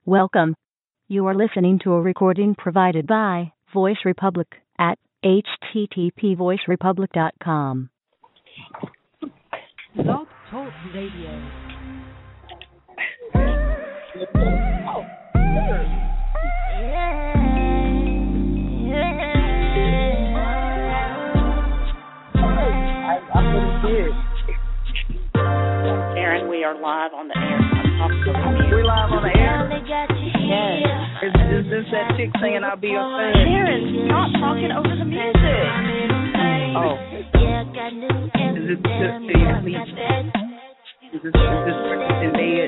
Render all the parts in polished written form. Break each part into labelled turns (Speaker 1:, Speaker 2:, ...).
Speaker 1: Welcome. You are listening to a recording provided by Voice Republic at http://voicerepublic.com. Blog Talk Radio.
Speaker 2: Aaron, we are live on the air.
Speaker 3: We live on the air?
Speaker 2: Yes.
Speaker 3: Is this that chick singing I'll Be Your Fan?
Speaker 2: Aaron, stop talking over the music.
Speaker 3: Oh. Is it just do you sleep? Is this breakfast in bed?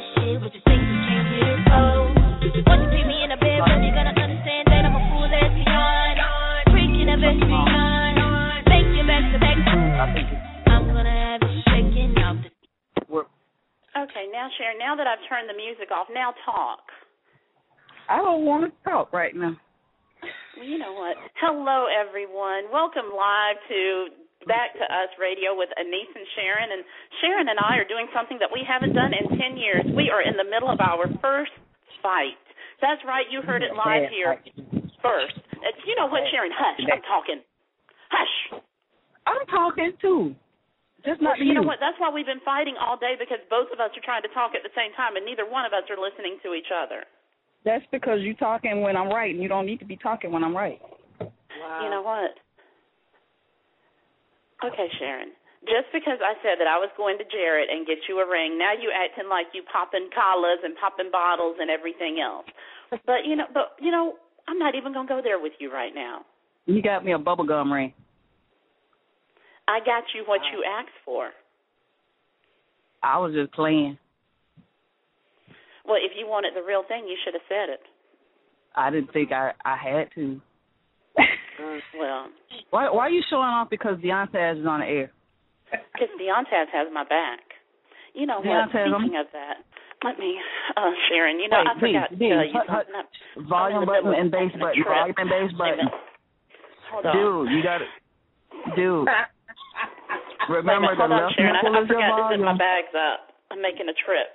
Speaker 4: Once you put me in a bed, then you're gonna understand that I'm a fool that's beyond. Freaking a best beyond. Make your best to back. I'm gonna have you shaking out the.
Speaker 2: Okay, now Sharon, now that I've turned the music off, now talk.
Speaker 3: I don't want to talk right now.
Speaker 2: Well, you know what? Hello, everyone. Welcome live to Back to Us Radio with Anise and Sharon. And Sharon and I are doing something that we haven't done in 10 years. We are in the middle of our first fight. That's right. You heard it live here first. You know what, Sharon? Hush. I'm talking. Hush.
Speaker 3: I'm talking, too. Just not
Speaker 2: you know what? That's why we've been fighting all day, because both of us are trying to talk at the same time, and neither one of us are listening to each other.
Speaker 3: That's because you're talking when I'm right, and you don't need to be talking when I'm right.
Speaker 2: Wow. You know what? Okay, Sharon. Just because I said that I was going to Jared and get you a ring, now you acting like you popping collars and popping bottles and everything else. But you know, I'm not even gonna go there with you right now.
Speaker 3: You got me a bubblegum ring.
Speaker 2: I got you what you asked for.
Speaker 3: I was just playing.
Speaker 2: Well, if you wanted the real thing, you should have said it.
Speaker 3: I didn't think I had to.
Speaker 2: Well.
Speaker 3: Why are you showing off because Deontay is on the air?
Speaker 2: Because Deontay has my back. You know what? Speaking of that, let me, Sharon, I forgot to tell you something.
Speaker 3: Volume button and bass button. Volume and bass button.
Speaker 2: Hold on.
Speaker 3: Dude, you got it. Dude. Remember
Speaker 2: hold on, Sharon. I
Speaker 3: nipple is your
Speaker 2: forgot to zip
Speaker 3: volume.
Speaker 2: my bags up. I'm making a trip.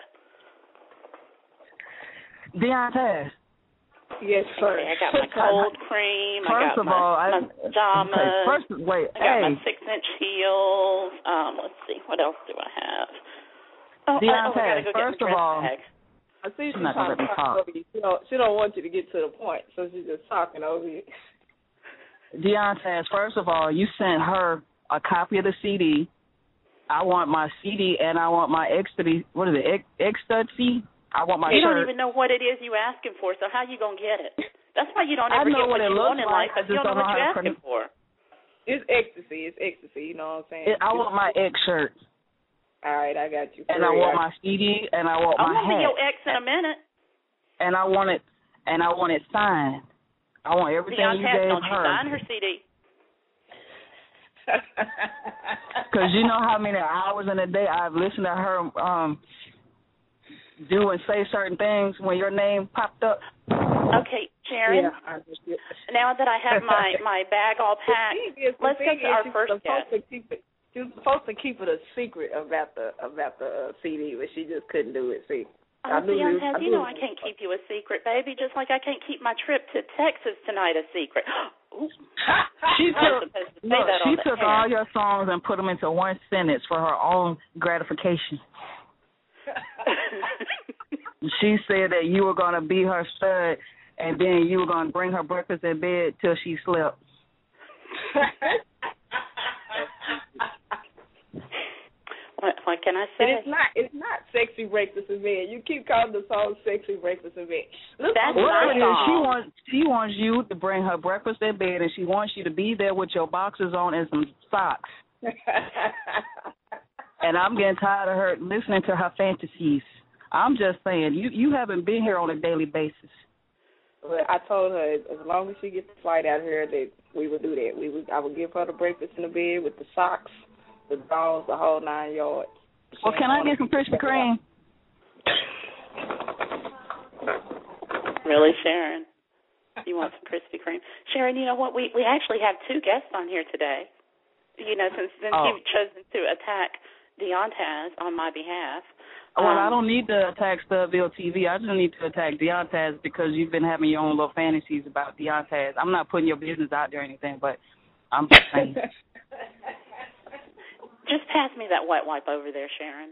Speaker 3: Deontay.
Speaker 5: Yes, sir.
Speaker 2: Okay, I got my cold cream.
Speaker 3: First of all,
Speaker 2: my pajamas. I got my 6-inch heels. Let's see. What else do I have? Oh, I gotta go
Speaker 3: first
Speaker 2: get my
Speaker 3: of all,
Speaker 2: bag.
Speaker 5: I see she's trying to talk over you. She don't want you to get to the point, so she's just talking over you.
Speaker 3: Deontay, first of all, you sent her a copy of the CD. I want my CD and I want my ecstasy. What is it? Ecstasy? I want my
Speaker 2: You
Speaker 3: shirt.
Speaker 2: don't even know what it is you asking for, so how you going to get it? That's why you don't ever get what you want in life, because you don't know what you're asking for.
Speaker 5: It's ecstasy. It's ecstasy. You know what I'm saying?
Speaker 3: I want my X shirt.
Speaker 5: All right, I got you.
Speaker 3: And I want my CD and I want my hat.
Speaker 2: I'm going to be your ex in a minute.
Speaker 3: And I want it signed. I want everything you gave
Speaker 2: don't
Speaker 3: her.
Speaker 2: You sign her CD.
Speaker 3: Because you know how many hours in a day I've listened to her do and say certain things when your name popped up.
Speaker 2: Okay, Sharon.
Speaker 5: Yeah,
Speaker 2: now that I have my bag all packed, let's go to our first guest.
Speaker 5: She was supposed to keep it a secret about the CD, but she just couldn't do it. See.
Speaker 2: I can't keep you a secret, baby, just like I can't keep my trip to Texas tonight a secret.
Speaker 3: She took all your songs and put them into one sentence for her own gratification. She said that you were going to be her stud, and then you were going to bring her breakfast in bed till she slept.
Speaker 2: What can I say?
Speaker 5: It's not sexy breakfast in bed. You keep calling the song sexy breakfast in bed.
Speaker 2: That's my song.
Speaker 3: She wants you to bring her breakfast in bed, and she wants you to be there with your boxers on and some socks. And I'm getting tired of her listening to her fantasies. I'm just saying, you haven't been here on a daily basis.
Speaker 5: Well, I told her as long as she gets the flight out here that we would do that. I would give her the breakfast in the bed with the socks, the drawers, the whole 9 yards.
Speaker 3: Well, can I get some Krispy Kreme?
Speaker 2: Really, Sharon? You want some Krispy Kreme? Sharon, you know what? We actually have 2 guests on here today. Since you've chosen to attack Deontay on my behalf.
Speaker 3: Well, I don't need to attack Studville TV. I just need to attack Deontaz because you've been having your own little fantasies about Deontaz. I'm not putting your business out there or anything, but I'm just saying.
Speaker 2: Just pass me that wet wipe over there, Sharon.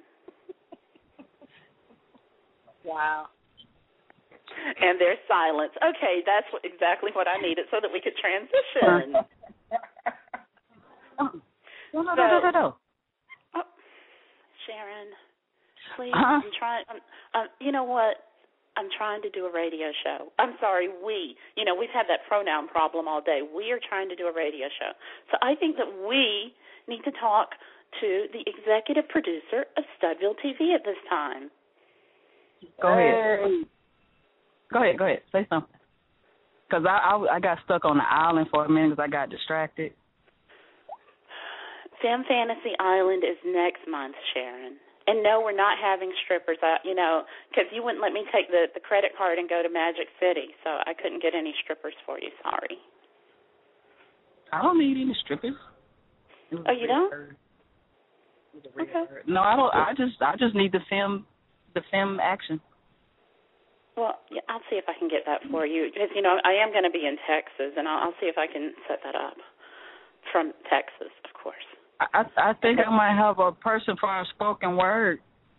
Speaker 6: Wow.
Speaker 2: And there's silence. Okay, that's exactly what I needed so that we could transition.
Speaker 3: No.
Speaker 2: Oh, Sharon, please,
Speaker 3: Uh-huh.
Speaker 2: I'm trying. You know what? I'm trying to do a radio show. I'm sorry, we. You know, we've had that pronoun problem all day. We are trying to do a radio show. So I think that we need to talk to the executive producer of Studville TV at this time.
Speaker 3: Go ahead. Go ahead. Say something. Because I got stuck on the island for a minute because I got distracted.
Speaker 2: Femme Fantasy Island is next month, Sharon. And no, we're not having strippers, because you wouldn't let me take the credit card and go to Magic City, so I couldn't get any strippers for you. Sorry.
Speaker 3: I don't need any strippers.
Speaker 2: Oh, you don't? Okay.
Speaker 3: No, I don't. I just need the film action.
Speaker 2: Well, yeah, I'll see if I can get that for you, because I am going to be in Texas, and I'll see if I can set that up from Texas, of course.
Speaker 3: I think I might have a person for our spoken word.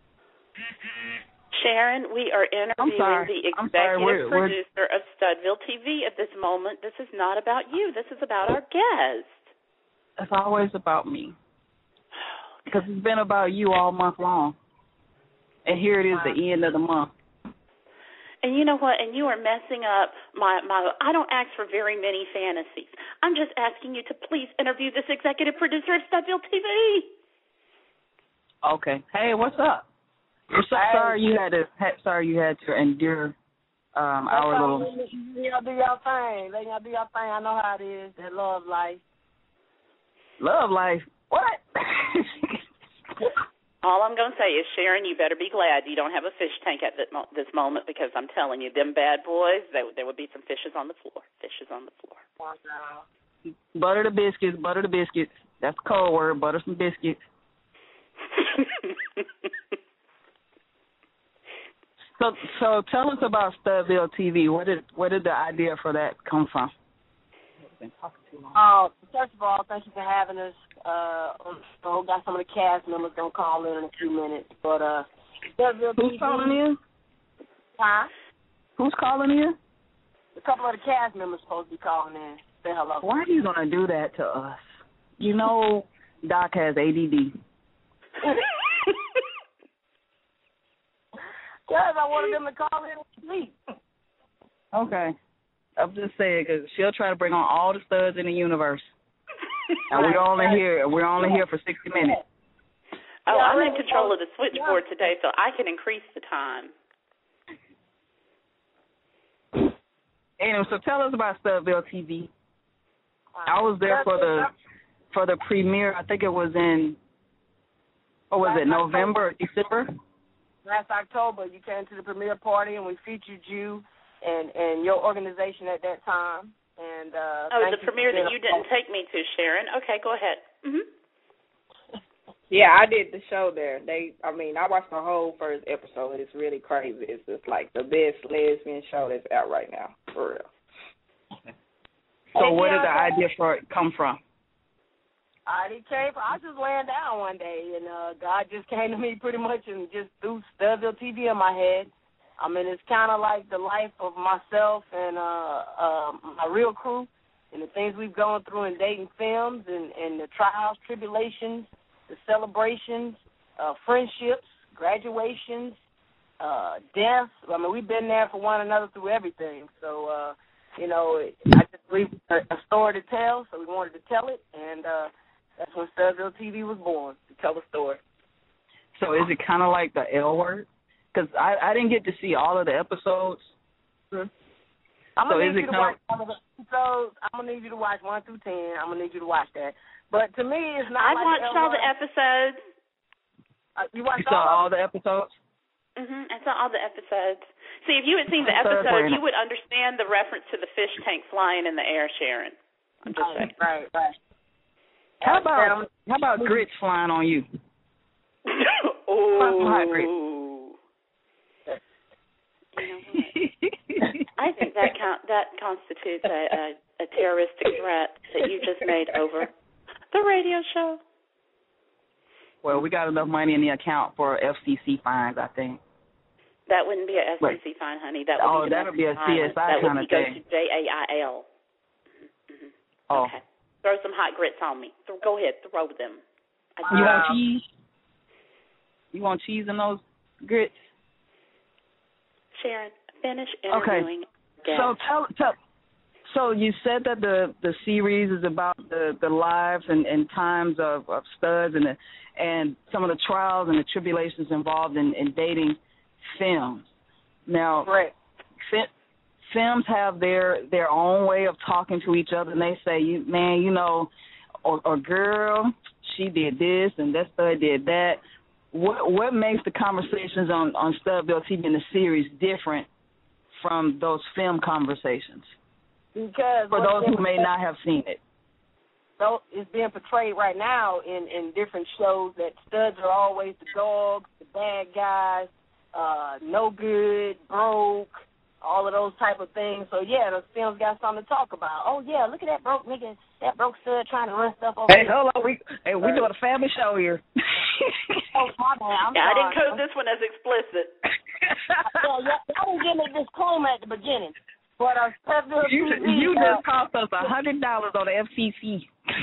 Speaker 2: Sharon, we are interviewing the executive producer of Studville TV at this moment. This is not about you. This is about our guest.
Speaker 3: It's always about me. Because it's been about you all month long. And here it is, the end of the month.
Speaker 2: And you know what? And you are messing up my I don't ask for very many fantasies. I'm just asking you to please interview this executive producer of Studville TV.
Speaker 3: Okay. Hey, what's up? I'm so sorry you had to endure our little.
Speaker 6: Y'all do your thing. Let y'all do your thing. I know how it is. That love life.
Speaker 3: Love life. What?
Speaker 2: All I'm going to say is, Sharon, you better be glad you don't have a fish tank at this moment, because I'm telling you, them bad boys, there would be some fishes on the floor. Fishes on the floor.
Speaker 6: Wow.
Speaker 3: Butter the biscuits. That's the code word, butter some biscuits. So tell us about Studville TV. Where did the idea for that come from?
Speaker 6: First of all, thank you for having us. Got some of the cast members going to call in a few minutes. But
Speaker 3: who's calling in?
Speaker 6: Huh?
Speaker 3: Who's calling in?
Speaker 6: A couple of the cast members supposed to be calling in. Say hello.
Speaker 3: Why are you going to do that to us? You know Doc has ADD.
Speaker 6: Yes, I wanted them to call in and sleep.
Speaker 3: Okay. I'm just saying, because she'll try to bring on all the studs in the universe. And we're only here for 60 minutes.
Speaker 2: Oh, I'm in control of the switchboard today, so I can increase the time.
Speaker 3: Anyway, so tell us about Studville TV. I was there for the premiere. I think it was in, November or December?
Speaker 6: Last October, you came to the premiere party, and we featured you and your organization at that time. And
Speaker 2: the premiere that you didn't take me to, Sharon. Okay, go ahead. Mm-hmm.
Speaker 5: Yeah, I did the show there. I watched the whole first episode. It's really crazy. It's just like the best lesbian show that's out right now, for real.
Speaker 3: So where did the idea for it come from?
Speaker 6: I was just laying down one day, and God just came to me pretty much and just threw Studville TV in my head. I mean, it's kind of like the life of myself and my real crew and the things we've gone through in dating films and the trials, tribulations, the celebrations, friendships, graduations, deaths. I mean, we've been there for one another through everything. So, I just believe a story to tell, so we wanted to tell it, and that's when Studville TV was born, to tell the story.
Speaker 3: So is it kind of like the L Word? Because I didn't get to see all of the episodes.
Speaker 6: Mm-hmm. I'm going to need you to watch all of the episodes. I'm going to need you to watch 1 through 10. I'm going to need you to watch that. But to me, it's not
Speaker 2: I watched all the episodes.
Speaker 6: You watched
Speaker 3: all the episodes?
Speaker 2: Mm-hmm. I saw all the episodes. See, if you had seen the episode, you would understand the reference to the fish tank flying in the air, Sharon. I'm just saying.
Speaker 6: Right.
Speaker 3: How about grits flying on you?
Speaker 2: Oh. that constitutes a terroristic threat that you just made over the radio show.
Speaker 3: Well, we got enough money in the account for FCC fines, I think.
Speaker 2: That wouldn't be a FCC fine, honey. That would
Speaker 3: that'll be a CSI kind of thing.
Speaker 2: That would go to JAIL. Mm-hmm.
Speaker 3: Oh.
Speaker 2: Okay. Throw some hot grits on me. Go ahead, throw them.
Speaker 3: You want cheese? You want cheese in those grits?
Speaker 2: Sharon, finish interviewing.
Speaker 3: Okay. So tell. So you said that the series is about the lives and times of studs and some of the trials and the tribulations involved in dating films. Now,
Speaker 6: right.
Speaker 3: Films have their own way of talking to each other, and they say, or girl, she did this and that stud did that. What makes the conversations on Studville TV in the series different from those film conversations?
Speaker 6: Because
Speaker 3: for those who may not have seen it.
Speaker 6: So it's being portrayed right now in different shows that studs are always the dogs, the bad guys, no good, broke, all of those type of things. So, yeah, the film's got something to talk about. Oh, yeah, look at that broke nigga, that broke stud trying to run stuff over.
Speaker 3: Hey, hold on. We doing a family show here.
Speaker 6: Oh, my bad. I'm sorry.
Speaker 2: I didn't code this one as explicit.
Speaker 6: I didn't give a disclaimer at the beginning. But
Speaker 3: you just cost us $100 on the FCC.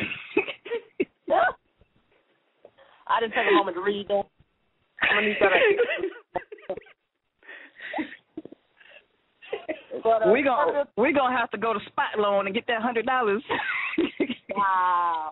Speaker 6: I didn't take a moment to read that.
Speaker 3: We're gonna have to go to Spot Loan and get that $100.
Speaker 6: Wow.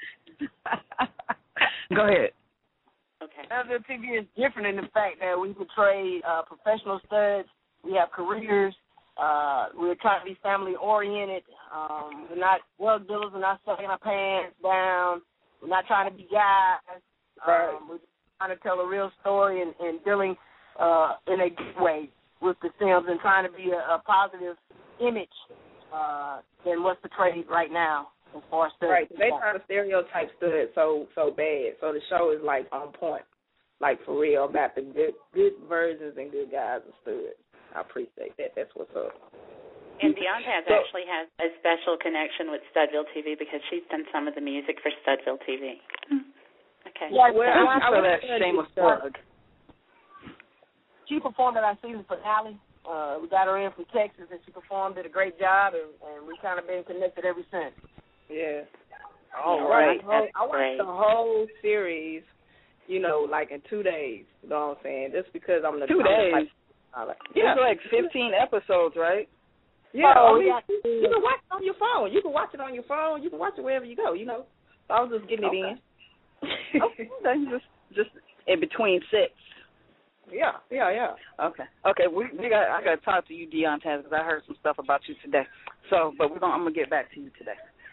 Speaker 3: Go ahead.
Speaker 2: Okay.
Speaker 6: WTV is different in the fact that we portray professional studs. We have careers. We're trying to be family oriented. We're not drug dealers. We're not sucking our pants down. We're not trying to be guys. We're trying to tell a real story and dealing in a good way with the films and trying to be a positive image than what's portrayed right now as far as studs.
Speaker 5: Right. They try to stereotype studs so bad. So the show is like on point, like for real, about the good versions and good guys of studs. I appreciate that. That's what's up.
Speaker 2: And Deonta actually has a special connection with Studville TV because she's done some of the music for Studville TV. Okay.
Speaker 6: Yeah,
Speaker 3: well, I feel that shameless plug.
Speaker 6: She performed at our season finale. We got her in from Texas, and she performed, did a great job, and we kind of been connected ever since.
Speaker 5: Yeah.
Speaker 2: All right.
Speaker 5: I watched the whole series, like in 2 days. You know what I'm saying? Just because I'm the 2
Speaker 3: days. It's like 15 episodes, right?
Speaker 5: Yeah, you can watch it on your phone. You can watch it on your phone. You can watch it wherever you go, So I was just getting it in.
Speaker 3: Okay. just in between sets.
Speaker 5: Yeah.
Speaker 3: Okay. I got to talk to you, Deonta, because I heard some stuff about you today. So, but I'm gonna get back to you today.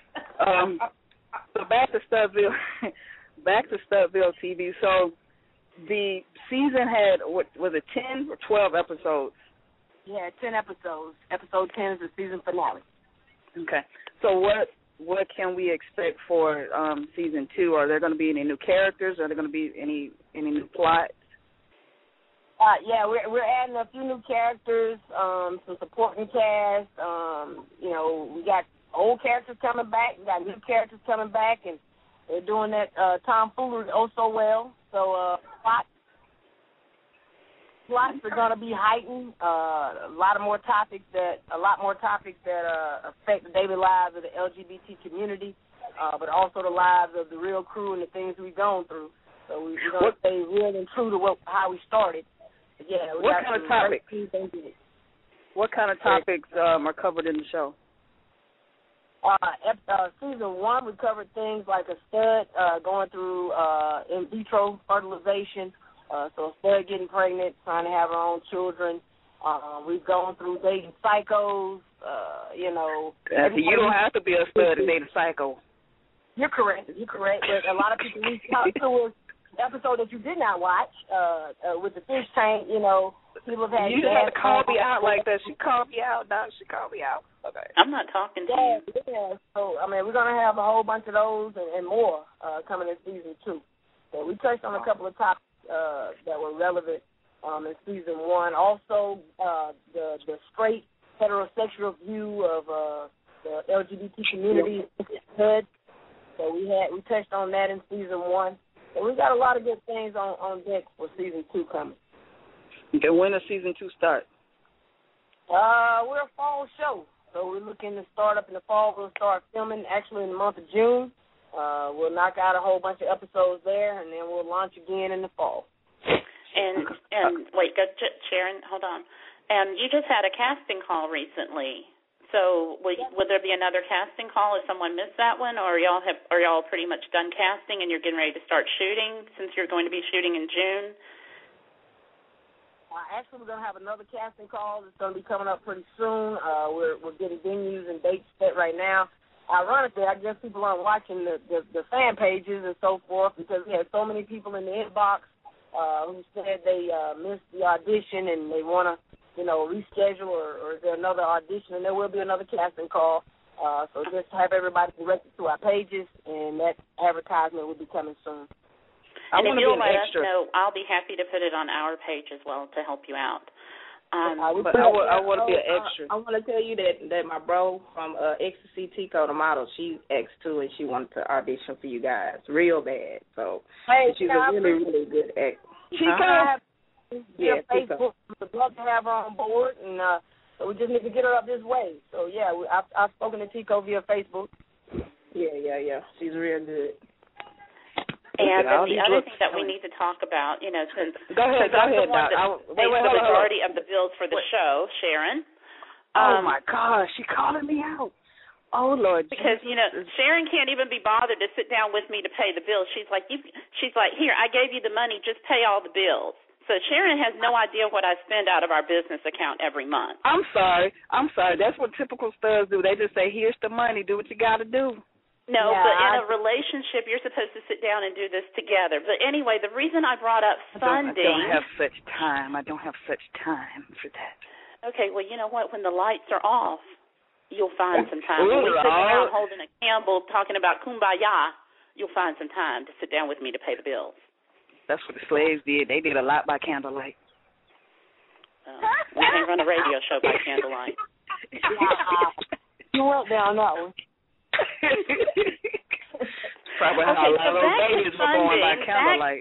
Speaker 3: So back to Studville TV. So the season had was it 10 or 12 episodes?
Speaker 6: Yeah, 10 episodes. Episode 10 is the season finale.
Speaker 3: Okay. So what can we expect for season 2? Are there going to be any new characters? Are there going to be any new plots?
Speaker 6: Yeah, we're adding a few new characters, some supporting cast. We got old characters coming back. We got new characters coming back, and they're doing that tomfoolery oh so well. So plots are going to be heightened. A lot more topics that affect the daily lives of the LGBT community, but also the lives of the real crew and the things we've gone through. So we're going to stay real and true to how we started. But yeah,
Speaker 3: what kind of topics? What kind of topics are covered in the show?
Speaker 6: Season 1, we covered things like a stud going through in vitro fertilization. So a stud getting pregnant, trying to have her own children. We've gone through dating psychos,
Speaker 3: You don't have to be a stud to date a psycho.
Speaker 6: You're correct. But a lot of people reach out to us. Episode that you did not watch with the fish tank, people have had.
Speaker 3: You just have to call me out like that. She called me out, Doc. She called me out. Okay.
Speaker 2: I'm not talking to you.
Speaker 6: Yeah. So we're gonna have a whole bunch of those and more coming in season 2. So we touched on a couple of topics that were relevant in season 1. Also, the straight heterosexual view of the LGBT community. Hood. So we touched on that in season 1. So we got a lot of good things on deck for season 2 coming.
Speaker 3: Okay, when does season 2 start?
Speaker 6: We're a fall show, so we're looking to start up in the fall. We'll start filming actually in the month of June. We'll knock out a whole bunch of episodes there, and then we'll launch again in the fall.
Speaker 2: And wait, Sharon, hold on. And you just had a casting call recently. So would there be another casting call if someone missed that one, or are y'all pretty much done casting and you're getting ready to start shooting since you're going to be shooting in June?
Speaker 6: Actually, we're going to have another casting call that's going to be coming up pretty soon. We're getting venues and dates set right now. Ironically, I guess people aren't watching the fan pages and so forth because we had so many people in the inbox who said they missed the audition and they want to, reschedule or is there another audition, and there will be another casting call. So just have everybody directed to our pages, and that advertisement will be coming soon.
Speaker 2: And if you'll let us know, I'll be happy to put it on our page as well to help you out.
Speaker 5: I want to be an extra. I want to tell you that my bro from Ecstasy Tico, the model, she's ex too, and she wanted to audition for you guys real bad. So she's a really, really good ex.
Speaker 6: Tico. Yeah, Facebook. We'd love to have her on board, and so we just need to get her up this way. So yeah, I've spoken to Tico via Facebook.
Speaker 5: Yeah. She's real good.
Speaker 2: And then the other thing that we need to talk about, since
Speaker 5: go ahead,
Speaker 2: the one that pays the majority of the bills for the show, Sharon.
Speaker 3: Oh my gosh, she calling me out. Oh Lord.
Speaker 2: Because Sharon can't even be bothered to sit down with me to pay the bills. She's like, here, I gave you the money, just pay all the bills. So Sharon has no idea what I spend out of our business account every month.
Speaker 3: I'm sorry. That's what typical studs do. They just say, here's the money, do what you got to do.
Speaker 2: No, but in a relationship, you're supposed to sit down and do this together. But anyway, the reason I brought up funding... I don't have such
Speaker 3: time for that.
Speaker 2: Okay, well, you know what? When the lights are off, you'll find some time. When we sit around holding a Campbell talking about kumbaya, you'll find some time to sit down with me to pay the bills.
Speaker 3: That's what the slaves did. They did a lot by candlelight.
Speaker 2: We can't run a radio show by candlelight.
Speaker 6: You went down that one.
Speaker 3: Probably how a lot of those babies were born by candlelight.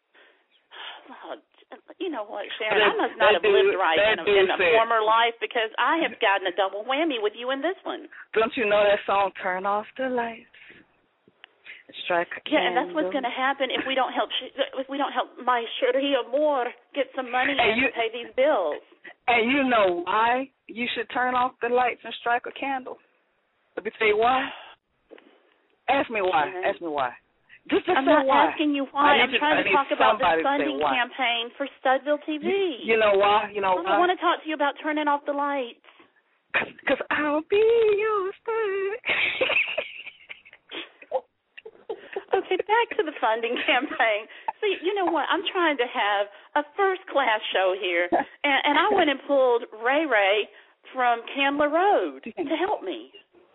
Speaker 2: You know what, Sharon? I must not have lived right in a former life because I have gotten a double whammy with you in this one.
Speaker 3: Don't you know that song, Turn Off the Lights? Strike a candle.
Speaker 2: Yeah, and that's what's going to happen if we don't help my Cherie Amor get some money to pay these bills.
Speaker 3: And you know why you should turn off the lights and strike a candle? Let me tell you why. Ask me why.
Speaker 2: Mm-hmm.
Speaker 3: Ask me why. Just
Speaker 2: I'm not asking you why. I'm trying to talk about the funding campaign for Studville TV.
Speaker 3: You know why? I
Speaker 2: want to talk to you about turning off the lights.
Speaker 3: Because I'll be your stud.
Speaker 2: Okay, back to the funding campaign. See, you know what? I'm trying to have a first-class show here, and I went and pulled Ray from Candler Road to help me.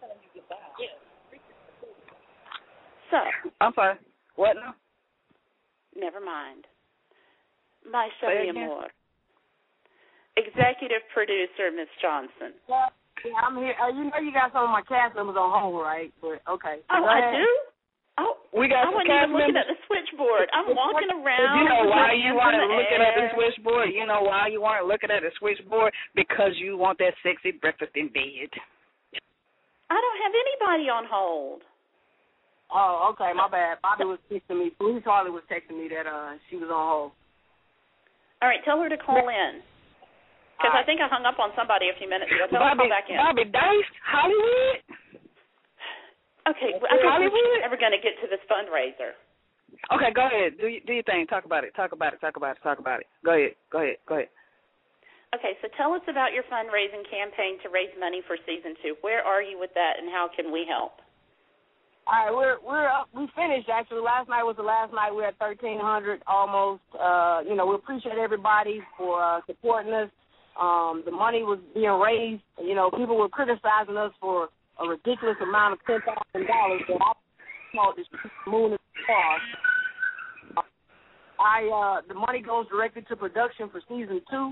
Speaker 2: So.
Speaker 3: I'm sorry. What now?
Speaker 2: Never mind. My Cherie Amor. Executive producer, Miss Johnson.
Speaker 6: Yeah, I'm here. You got some of my cast members on hold, right? But okay.
Speaker 2: Oh, I do? Oh,
Speaker 3: we got
Speaker 2: I wasn't even looking at the switchboard. I'm walking around.
Speaker 3: You know why you weren't looking at the switchboard? You know why you weren't looking at the switchboard? Because you want that sexy breakfast in bed.
Speaker 2: I don't have anybody on hold.
Speaker 6: Oh, okay, my bad. Bobby was texting me. Police Harley was texting me that she was on hold.
Speaker 2: All right, tell her to call in. Because I think I hung up on somebody a few minutes ago. Tell her to call back in.
Speaker 3: Bobby Dice, Hollywood.
Speaker 2: Okay, I guess we're never going to get to this fundraiser.
Speaker 3: Okay, go ahead. Do your thing. Talk about it. Go ahead. Okay,
Speaker 2: so tell us about your fundraising campaign to raise money for season 2. Where are you with that, and how can we help?
Speaker 6: All right, we finished actually. Last night was the last night. We're at 1,300 almost. We appreciate everybody for supporting us. The money was being raised. People were criticizing us for a ridiculous amount of $10,000, but I called this moon and stars. The money goes directly to production for season 2.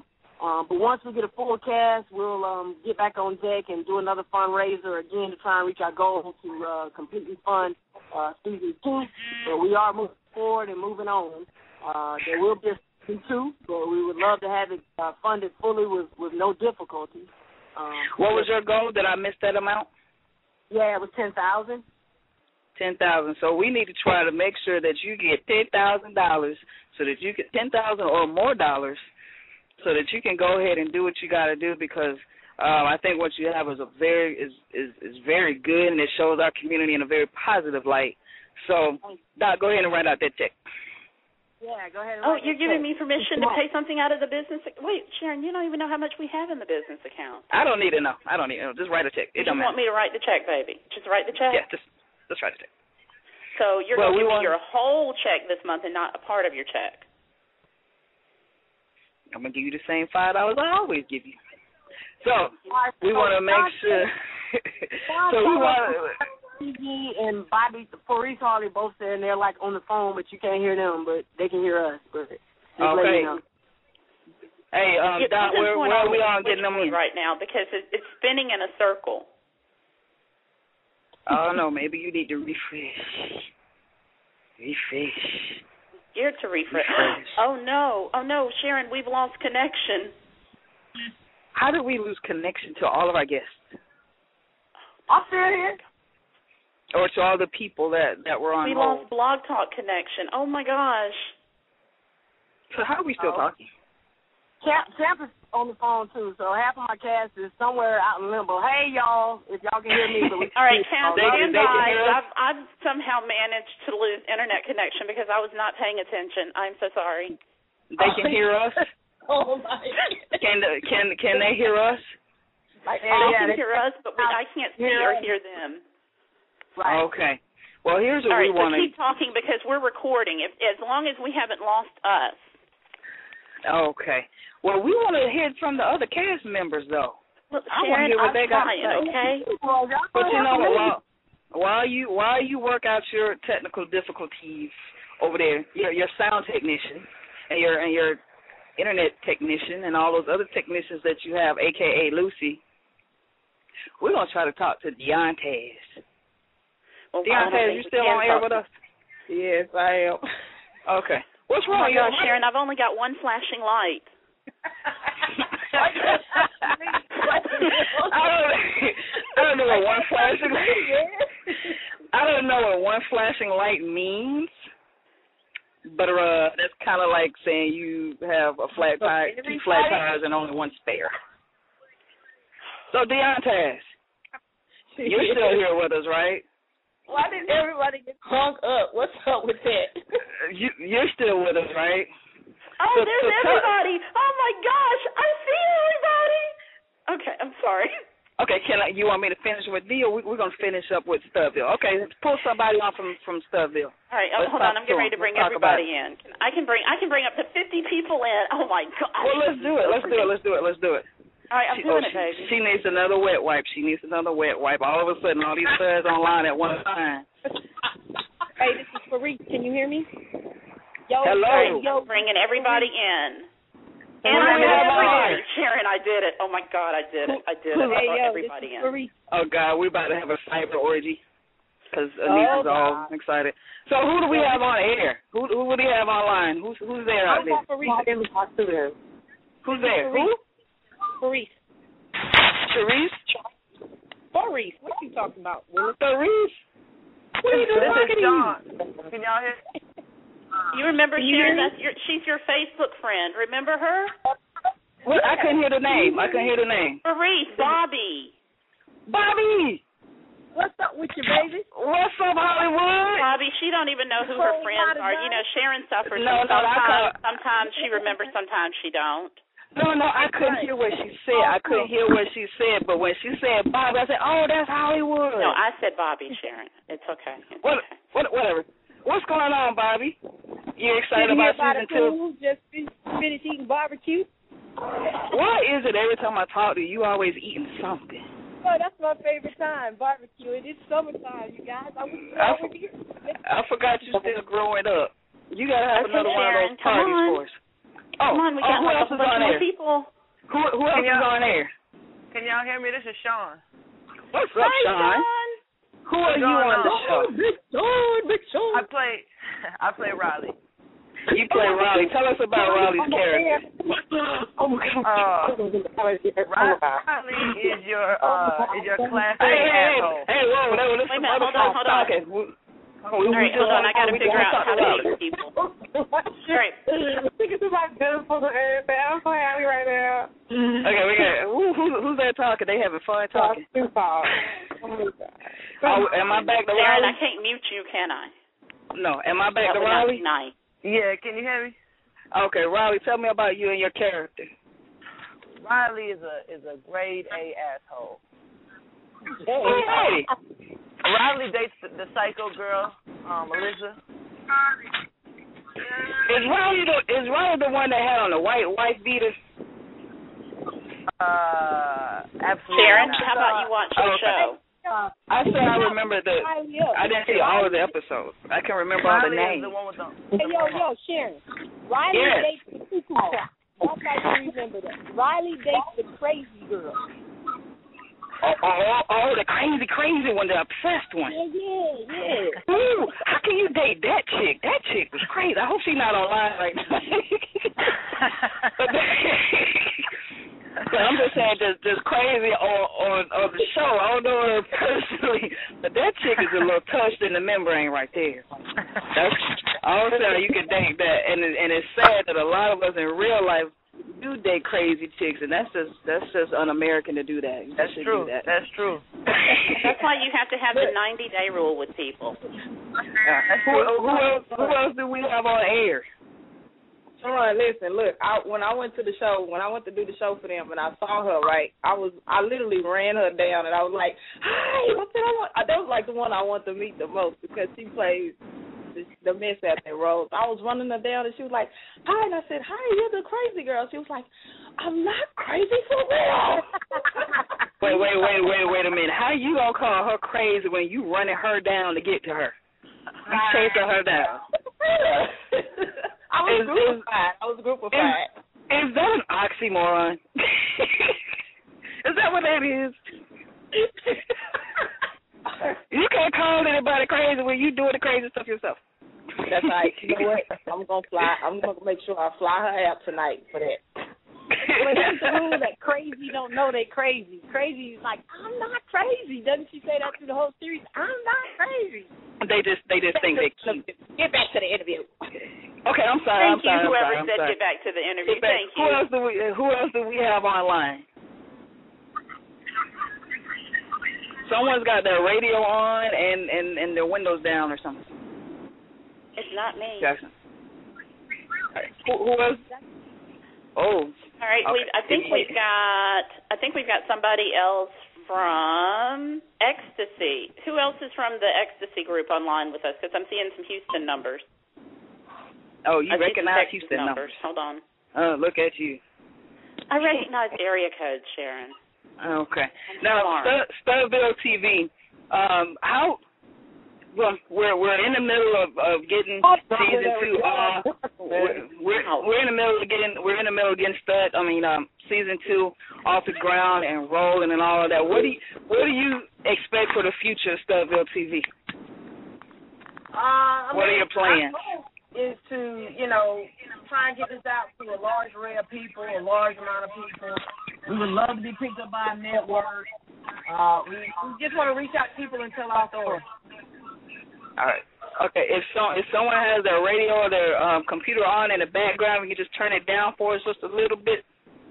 Speaker 6: But once we get a full cast, we'll get back on deck and do another fundraiser again to try and reach our goal to completely fund season 2. So we are moving forward and moving on. There will be a season 2, but we would love to have it funded fully with no difficulty.
Speaker 3: What was your goal? Did I miss that amount?
Speaker 6: Yeah, it was $10,000.
Speaker 3: 10,000. So we need to try to make sure that you get $10,000, so that you get $10,000 or more dollars, so that you can go ahead and do what you got to do. Because I think what you have is very good, and it shows our community in a very positive light. So, Doc, go ahead and write out that check.
Speaker 6: Yeah, go ahead.
Speaker 2: Oh, you're giving me permission to pay something out of the business? Wait, Sharon, you don't even know how much we have in the business account.
Speaker 3: I don't need to know. Just write a check. It don't matter.
Speaker 2: You want me to write the check, baby? Just write the check?
Speaker 3: Yeah, just write the check.
Speaker 2: So you're going to give me your whole check this month and not a part of your check?
Speaker 3: I'm going to give you the same $5 I always give you. So we want to make sure. So we want
Speaker 6: and Bobby, Paris Harley both saying they're like on the phone, but you can't hear them, but they can hear us. But
Speaker 3: okay.
Speaker 6: You know.
Speaker 3: Hey, Doc, where are we on getting them
Speaker 2: right now? Because it's spinning in a circle.
Speaker 3: I don't know. Maybe you need to refresh.
Speaker 2: You're to refresh. Oh no, Sharon, we've lost connection.
Speaker 3: How did we lose connection to all of our guests?
Speaker 6: I'm still here.
Speaker 3: Or to all the people that were on
Speaker 2: hold. We lost Blog Talk connection. Oh, my gosh.
Speaker 3: So how are we still talking?
Speaker 6: Champ is on the phone, too, so half of my cast is somewhere out in limbo. Hey, y'all, if y'all can hear me. But
Speaker 2: all right, Champ, stand by. I've somehow managed to lose Internet connection because I was not paying attention. I'm so sorry.
Speaker 3: They can hear us?
Speaker 6: Oh, my God.
Speaker 3: Can they hear us?
Speaker 2: They can hear us, but I can't see or hear them.
Speaker 6: Right.
Speaker 3: Okay. Well, here's what we want to...
Speaker 2: All right, so keep talking because we're recording, as long as we haven't lost us.
Speaker 3: Okay. Well, we want to hear from the other cast members, though.
Speaker 2: Look, Sharon, I'm trying, okay?
Speaker 3: But you know, while you work out your technical difficulties over there, your sound technician and your internet technician and all those other technicians that you have, a.k.a. Lucy, we're going to try to talk to Deontay.
Speaker 2: Well,
Speaker 3: Deontay, you still on air with us?
Speaker 5: Yes, I am.
Speaker 3: Okay. What's wrong with
Speaker 2: you? Sharon, I've only got one flashing light.
Speaker 3: I don't know what one flashing light. I don't know what one flashing light means, but that's kind of like saying you have a flat tire, 2 flat tires, and only one spare. So Deontay, you're still here with us, right?
Speaker 5: Why did everybody get hung up? What's up with that?
Speaker 3: You're still with us, right?
Speaker 2: Oh, there's everybody. Oh, my gosh. I see everybody. Okay, I'm sorry.
Speaker 3: Okay, you want me to finish with Dee, or we're going to finish up with Stubville? Okay, let's pull somebody on from Stubville.
Speaker 2: All right, hold on. I'm getting ready to bring everybody in. I can bring up to 50 people in. Oh, my gosh.
Speaker 3: Well, let's do it.
Speaker 2: All right, I'm doing it, baby.
Speaker 3: She needs another wet wipe. All of a sudden, all these studs online at one time.
Speaker 5: Hey, this is Fareed. Can you hear me? Yo,
Speaker 3: hello.
Speaker 2: Bringing everybody in. And I did it. Sharon, I did it. Oh, my God, I did it. I brought everybody in.
Speaker 3: Oh, God, we're about to have a cyber orgy because Anita's all excited. So who do we have on air? Who do we have online? Who's there out there? Who's there? Who?
Speaker 5: Fareed.
Speaker 3: Sharice?
Speaker 5: Fareed. What you talking about?
Speaker 3: Fareed? What are you doing?
Speaker 6: This is John. Can y'all hear?
Speaker 2: You remember Sharon? She's your Facebook friend. Remember her?
Speaker 3: What? I couldn't hear the name.
Speaker 2: Fareed, Bobby.
Speaker 3: Bobby!
Speaker 5: What's up with you, baby?
Speaker 3: What's up, Hollywood?
Speaker 2: Bobby, she don't even know who her friends are. You know, Sharon suffers. Sometimes she remembers, sometimes she don't.
Speaker 3: No, I couldn't hear what she said. But when she said Bobby, I said, oh, that's Hollywood.
Speaker 2: No, I said Bobby, Sharon. It's okay.
Speaker 3: Whatever. What's going on, Bobby? You excited about season 2?
Speaker 5: Just finished eating barbecue.
Speaker 3: What is it every time I talk to you, you always eating something?
Speaker 5: Oh, that's my favorite time, barbecue. It's summertime, you guys.
Speaker 3: I forgot you still growing up. You got to have another one of those parties for us.
Speaker 2: Come on, we got
Speaker 3: who else
Speaker 2: a
Speaker 3: is
Speaker 2: bunch
Speaker 3: on
Speaker 2: more
Speaker 3: there?
Speaker 2: people.
Speaker 3: Who else is on air?
Speaker 7: Can y'all hear me? This is Sean.
Speaker 3: What's up, Sean? Who are you on the show? Big Sean.
Speaker 7: I play Riley.
Speaker 3: You play Riley. Tell us about Riley's character.
Speaker 7: Oh my God. Riley is your classic asshole.
Speaker 3: Hey, whoa,
Speaker 2: wait a minute, hold on. All right, hold on. I got to figure out how to use people. All right.
Speaker 5: Thinking to my beautiful and I'm so happy right now.
Speaker 3: Okay, we got who's that talking? They having fun talking. Am I back to
Speaker 2: Darren,
Speaker 3: Riley?
Speaker 2: I can't mute you, can I?
Speaker 3: No. Am I back to
Speaker 2: That would
Speaker 3: Riley?
Speaker 2: not be nice.
Speaker 7: Yeah, can you hear me?
Speaker 3: Okay, Riley, tell me about you and your character.
Speaker 7: Riley is a grade A asshole.
Speaker 3: Hey.
Speaker 7: Riley dates the psycho girl, Melissa.
Speaker 3: Is Riley the one that had on the white wife beater?
Speaker 7: Absolutely.
Speaker 2: Sharon,
Speaker 7: not.
Speaker 2: how about you watch the show?
Speaker 3: I said I remember I didn't see all of the episodes. I can remember all the names.
Speaker 7: The one with the
Speaker 8: Yo, Sharon. Riley dates the cuckoo cat. That's how you remember that. Riley dates the crazy girl.
Speaker 3: Oh, the crazy one, the obsessed one.
Speaker 8: Yeah.
Speaker 3: Ooh, how can you date that chick? That chick was crazy. I hope she's not online right now. But I'm just saying, just crazy on the show. I don't know her personally, but that chick is a little touched in the membrane right there. That's all I'm saying. You can date that, and it's sad that a lot of us in real life do date crazy chicks, and that's just un-American to do that.
Speaker 7: That's true. That's true.
Speaker 2: That's why you have to have the 90-day rule with people.
Speaker 3: Who else do we have on air?
Speaker 5: Sean, listen, look. When I went to do the show for them, and I saw her, right, I literally ran her down, and I was like, "Hi!" That was like the one I want to meet the most because she plays the miss at that role. I was running her down, and she was like, "Hi," and I said, "Hi, you're the crazy girl." She was like, "I'm not crazy for real."
Speaker 3: Wait a minute. How you gonna call her crazy when you running her down to get to her? You chasing her down.
Speaker 5: I was a group of five.
Speaker 3: Is that an oxymoron? Is that what that is? You can't call anybody crazy when you doing the crazy stuff yourself.
Speaker 5: That's right. You know what? I'm gonna make sure I fly her out tonight for that.
Speaker 8: But that's the rule that crazy don't know they crazy. Crazy is like, I'm not crazy. Doesn't she say that through the whole series? I'm not crazy.
Speaker 3: They just think they keep.
Speaker 5: Get back to the interview.
Speaker 3: Okay, I'm sorry.
Speaker 2: Thank you, whoever said get back to the interview. Thank you.
Speaker 3: Who else do we have online? Someone's got their radio on and their windows down or something.
Speaker 2: It's not me.
Speaker 3: Jackson. Right. Who else? Oh.
Speaker 2: All right. Okay. I think we've got somebody else from Ecstasy. Who else is from the Ecstasy group online with us? Because I'm seeing some Houston numbers.
Speaker 3: Oh, you recognize Houston numbers?
Speaker 2: Hold on.
Speaker 3: Oh, look at you.
Speaker 2: I recognize area codes, Sharon.
Speaker 3: Okay. Now, Studville TV. How? Well, we're in the middle of getting season 2. We're in the middle of getting season 2 off the ground and rolling and all of that. What do you expect for the future of Studville TV? What are your plans?
Speaker 6: Is to, try and get this out to a large array of people, a large amount of people. We would love to be picked up by a network. We just want to reach out to people and tell our story.
Speaker 3: All right. Okay. If someone has their radio or their computer on in the background, we can just turn it down for us just a little bit.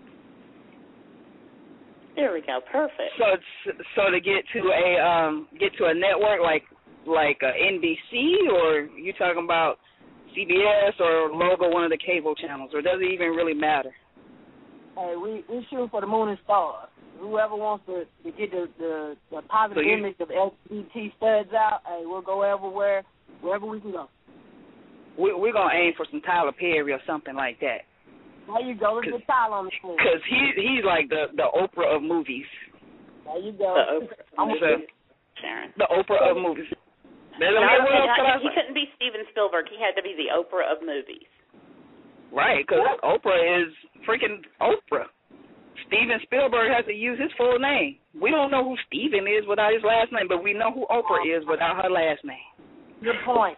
Speaker 2: There we go. Perfect.
Speaker 3: So to get to a network like NBC, or you talking about CBS or logo one of the cable channels, or does it even really matter?
Speaker 6: Hey, we shoot for the moon and stars. Whoever wants to get the positive image of LGBT studs out, hey, we'll go everywhere, wherever we can go.
Speaker 3: We're going to aim for some Tyler Perry or something like that.
Speaker 6: There you go. Let's get Tyler on the screen.
Speaker 3: Because he's like the Oprah of movies.
Speaker 6: There you go.
Speaker 2: Sharon.
Speaker 3: The Oprah of movies.
Speaker 2: He couldn't be Steven Spielberg. He had to be the Oprah of movies.
Speaker 3: Right, because Oprah is freaking Oprah. Steven Spielberg has to use his full name. We don't know who Steven is without his last name, but we know who Oprah is without her last name.
Speaker 6: Good point.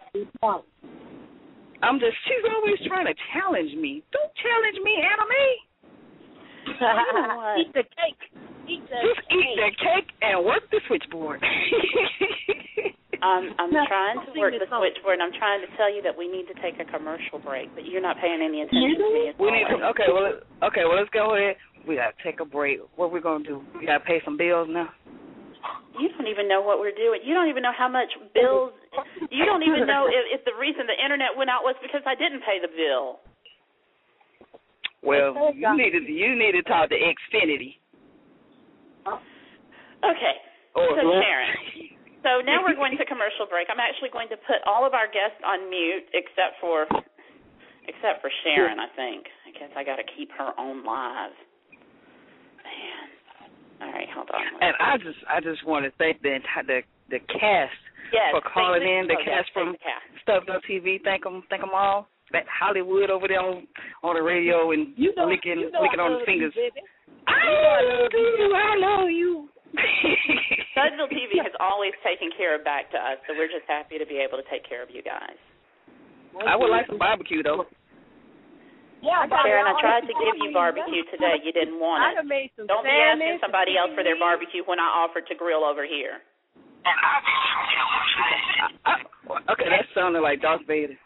Speaker 3: She's always trying to challenge me. Don't challenge me, Anime.
Speaker 8: Eat the cake. Eat the
Speaker 3: cake and work the switchboard.
Speaker 2: I'm trying to work the switchboard, and I'm trying to tell you that we need to take a commercial break, but you're not paying any attention to me.
Speaker 3: Okay, well, let's go ahead. We got to take a break. What we going to do? We got to pay some bills now?
Speaker 2: You don't even know what we're doing. You don't even know how much bills. You don't even know if the reason the Internet went out was because I didn't pay the bill.
Speaker 3: Well, you need to talk to Xfinity.
Speaker 2: Okay, so Sharon. So now we're going to commercial break. I'm actually going to put all of our guests on mute except for Sharon, I think. I guess I got to keep her on live. Man. All right, hold on.
Speaker 3: And I just want to thank the cast for calling in. The cast from Stuff.TV. Thank them all. That Hollywood over there on the radio and licking on the fingers. I love you.
Speaker 2: Studville TV has always taken care of back to us, so we're just happy to be able to take care of you guys.
Speaker 3: I would like some barbecue, though.
Speaker 2: Yeah, Sharon, I tried to give you barbecue today. You didn't want it. Don't be asking somebody else for their barbecue when I offered to grill over here.
Speaker 3: Okay, that sounded like Darth Vader.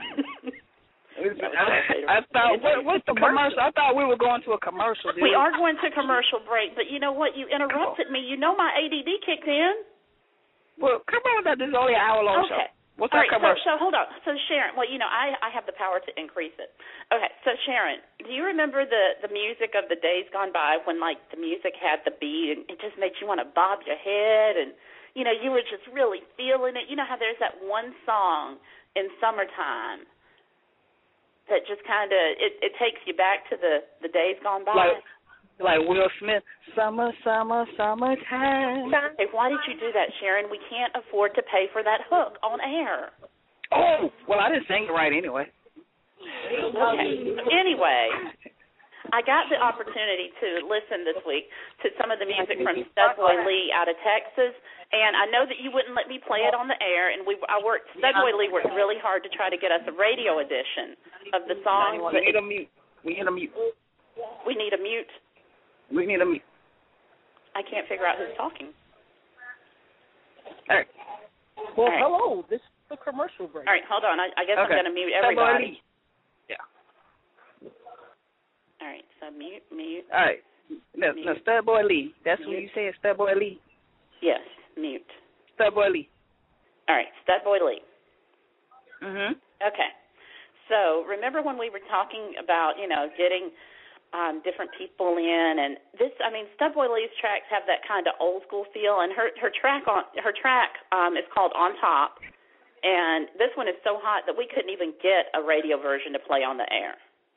Speaker 3: I thought, what's the commercial? I thought we were going to a commercial.
Speaker 2: We are going to a commercial break, but you know what? You interrupted me. You know my ADD kicked in.
Speaker 3: Well, come on, this is only an hour-long show. What's
Speaker 2: All
Speaker 3: our
Speaker 2: right,
Speaker 3: commercial?
Speaker 2: So hold on. So Sharon, well, I have the power to increase it. Okay, so Sharon, do you remember the music of the days gone by when, like, the music had the beat and it just made you want to bob your head and, you know, you were just really feeling it? You know how there's that one song in summertime that just kind of, it takes you back to the days gone by?
Speaker 3: Like Will Smith, summertime.
Speaker 2: Hey, why did you do that, Sharon? We can't afford to pay for that hook on air.
Speaker 3: Oh, well, I didn't sing it right anyway.
Speaker 2: Okay. Anyway, I got the opportunity to listen this week to some of the music from Studboy Lee out of Texas, and I know that you wouldn't let me play it on the air, and Studboy Lee worked really hard to try to get us a radio edition of the song.
Speaker 3: We need a mute. We need a mute.
Speaker 2: We need a mute.
Speaker 3: We need a mute.
Speaker 2: I can't figure out who's talking.
Speaker 3: All right.
Speaker 8: Well, hello. This is the commercial break.
Speaker 2: All right, hold on. I guess I'm going to mute everybody.
Speaker 3: Yeah.
Speaker 2: All right, so mute.
Speaker 3: All right. No, Studboy Lee. That's what you said, Studboy Lee?
Speaker 2: Yes, mute.
Speaker 3: Studboy Lee.
Speaker 2: All right, Studboy Lee.
Speaker 3: Mm-hmm.
Speaker 2: Okay. So remember when we were talking about, getting different people in, and Studboy Lee's tracks have that kind of old school feel, and her track is called On Top, and this one is so hot that we couldn't even get a radio version to play on the air.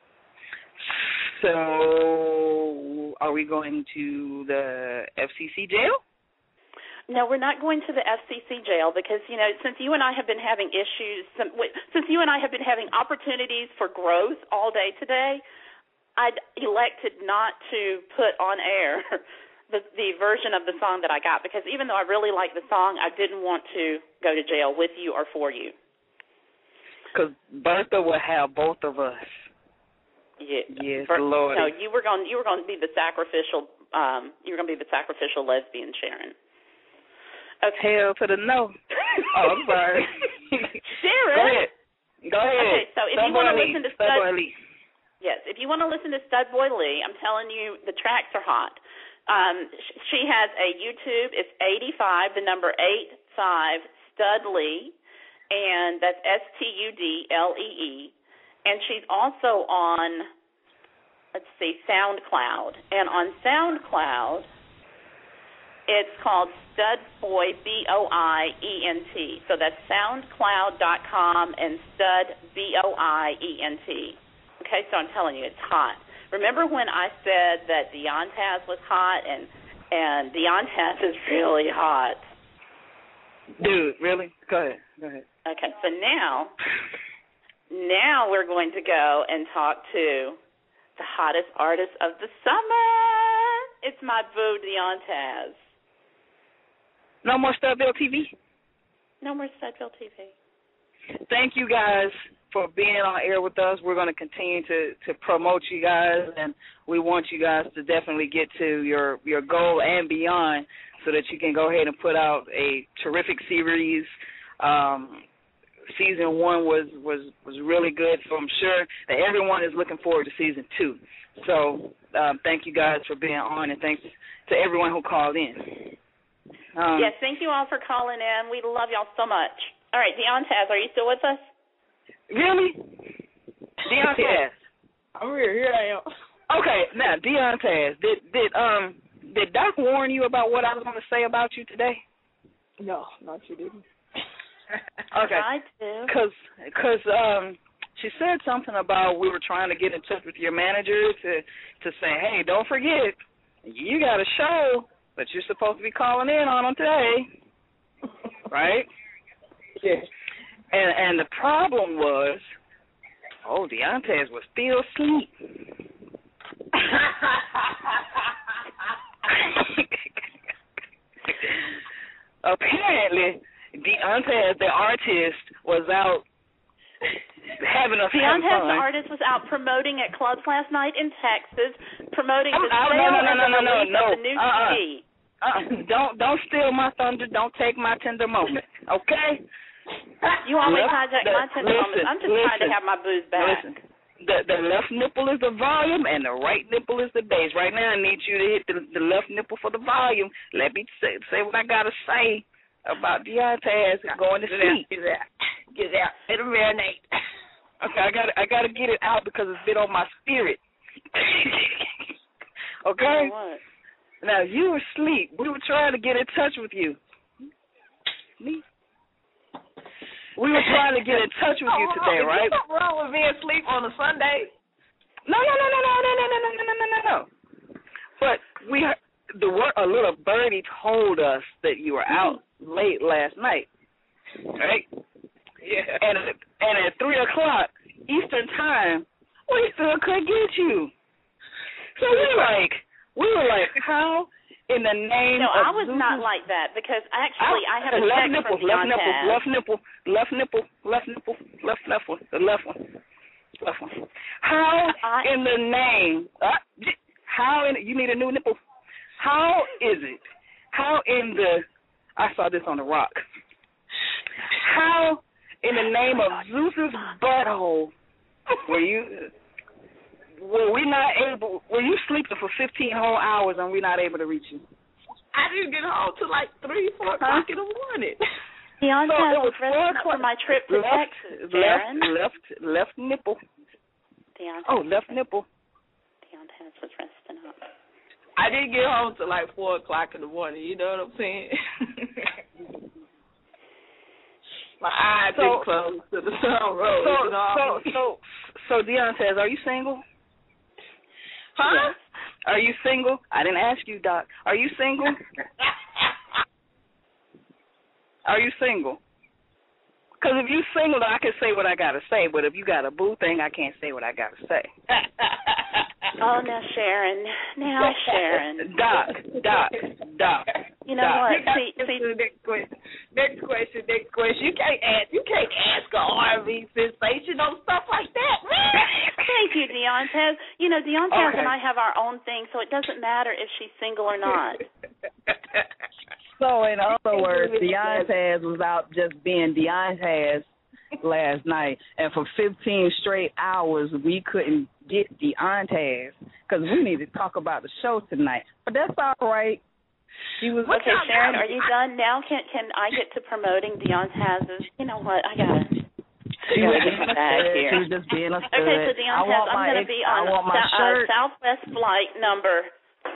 Speaker 3: So, are we going to the FCC jail?
Speaker 2: No, we're not going to the FCC jail because, since you and I have been having issues, since you and I have been having opportunities for growth all day today, I'd elected not to put on air the version of the song that I got because even though I really like the song, I didn't want to go to jail with you or for you.
Speaker 3: Because Bertha will have both of us.
Speaker 2: Yeah.
Speaker 3: Yes, Lord.
Speaker 2: No, you were going to be the sacrificial. You were going to be the sacrificial lesbian, Sharon. Okay.
Speaker 3: Hell to the no. Oh, I'm sorry.
Speaker 2: Sharon.
Speaker 3: Go ahead.
Speaker 2: Okay, so if you want to listen to
Speaker 3: Studboy Lee.
Speaker 2: Yes, if you want to listen to Studboy Lee, I'm telling you, the tracks are hot. She has a YouTube. It's 85, the number 85, Stud Lee, and that's STUDLEE. And she's also on, SoundCloud. And on SoundCloud, it's called Studboy, BOIENT. So that's SoundCloud.com and Stud, BOIENT. Okay, so I'm telling you, it's hot. Remember when I said that Deontaz was hot, and Deontaz is really hot.
Speaker 3: Dude, really? Go ahead.
Speaker 2: Okay, so now we're going to go and talk to the hottest artist of the summer. It's my boo, Deontaz.
Speaker 3: No more Studville TV?
Speaker 2: No more Studville TV.
Speaker 3: Thank you guys for being on air with us. We're going to continue to promote you guys, and we want you guys to definitely get to your goal and beyond so that you can go ahead and put out a terrific series. Season 1 was really good, so I'm sure that everyone is looking forward to Season 2. So thank you guys for being on, and thanks to everyone who called in.
Speaker 2: Yes, thank you all for calling in. We love y'all so much. All right, Deontaz, are you still with us?
Speaker 3: Really? Deontaz.
Speaker 5: I'm here. Here I am.
Speaker 3: Okay, now, Deontaz, did Doc warn you about what I was going to say about you today?
Speaker 5: No, she didn't.
Speaker 3: Okay.
Speaker 2: I do.
Speaker 3: Because she said something about we were trying to get in touch with your manager to say, hey, don't forget, you got a show that you're supposed to be calling in on today, right?
Speaker 5: Yes.
Speaker 3: And the problem was, Deontaz was still asleep. Apparently, Deontaz, the artist, was out having a fun.
Speaker 2: Deontaz, the artist, was out promoting at clubs last night in Texas, promoting the sale and the release of the new CD.
Speaker 3: Don't steal my thunder. Don't take my tender moment, okay?
Speaker 2: You always hijack my tender moments. I'm just trying to have my booze back.
Speaker 3: Listen. The left nipple is the volume and the right nipple is the bass. Right now I need you to hit the left nipple for the volume. Let me say what I got to say about Deontaz going to sleep. Get it out. Let it marinate. Okay, I got to get it out because it's been on my spirit. Okay? Now, you were asleep. We were trying to get in touch with you. Me? We were trying to get in touch with you today, right?
Speaker 5: What's wrong with being asleep on a Sunday?
Speaker 3: No. But a little birdie told us that you were out late last night, right? Yeah. And at 3 o'clock Eastern time, we still couldn't get you. So we were like, how? In the name
Speaker 2: of I was
Speaker 3: Zeus.
Speaker 2: not like that because actually I have a text from Deontaz.
Speaker 3: Left nipple, the left one. How in the name? You need a new nipple? How is it? How in the? I saw this on the rock. How in the name of Zeus's butthole were you? Were you sleeping for 15 whole hours and we're not able to reach you?
Speaker 5: I didn't get home till like 3, 4 o'clock in the morning.
Speaker 2: Deontaz was resting up for my trip to Texas, Sharon.
Speaker 3: Left nipple.
Speaker 2: Deontaz.
Speaker 3: Left nipple.
Speaker 2: Deontaz was resting up.
Speaker 5: I didn't get home till like 4 o'clock in the morning. You know what I'm saying? My eyes didn't close to the sun rose.
Speaker 3: So Deontaz, are you single?
Speaker 5: Huh?
Speaker 3: Yes. Are you single? I didn't ask you, Doc. Are you single? Are you single? Because if you're single, I can say what I got to say. But if you got a boo thing, I can't say what I got to say.
Speaker 2: Oh, now Sharon.
Speaker 3: Doc.
Speaker 2: You know what?
Speaker 5: Next question. You can't ask a R&B sensational stuff like that.
Speaker 2: Thank you, Deontaz. You know, Deontaz and I have our own thing, so it doesn't matter if she's single or not.
Speaker 3: So, in other words, Deontaz was out just being Deontaz last night, and for 15 straight hours, we couldn't get Deontaz because we need to talk about the show tonight. But that's all right.
Speaker 2: Okay, Sharon, are you done now? Can I get to promoting Deontaz's? You know what? I gotta get back here.
Speaker 3: She was just being a stud.
Speaker 2: Okay, so Deontaz, I'm going to be on Southwest flight number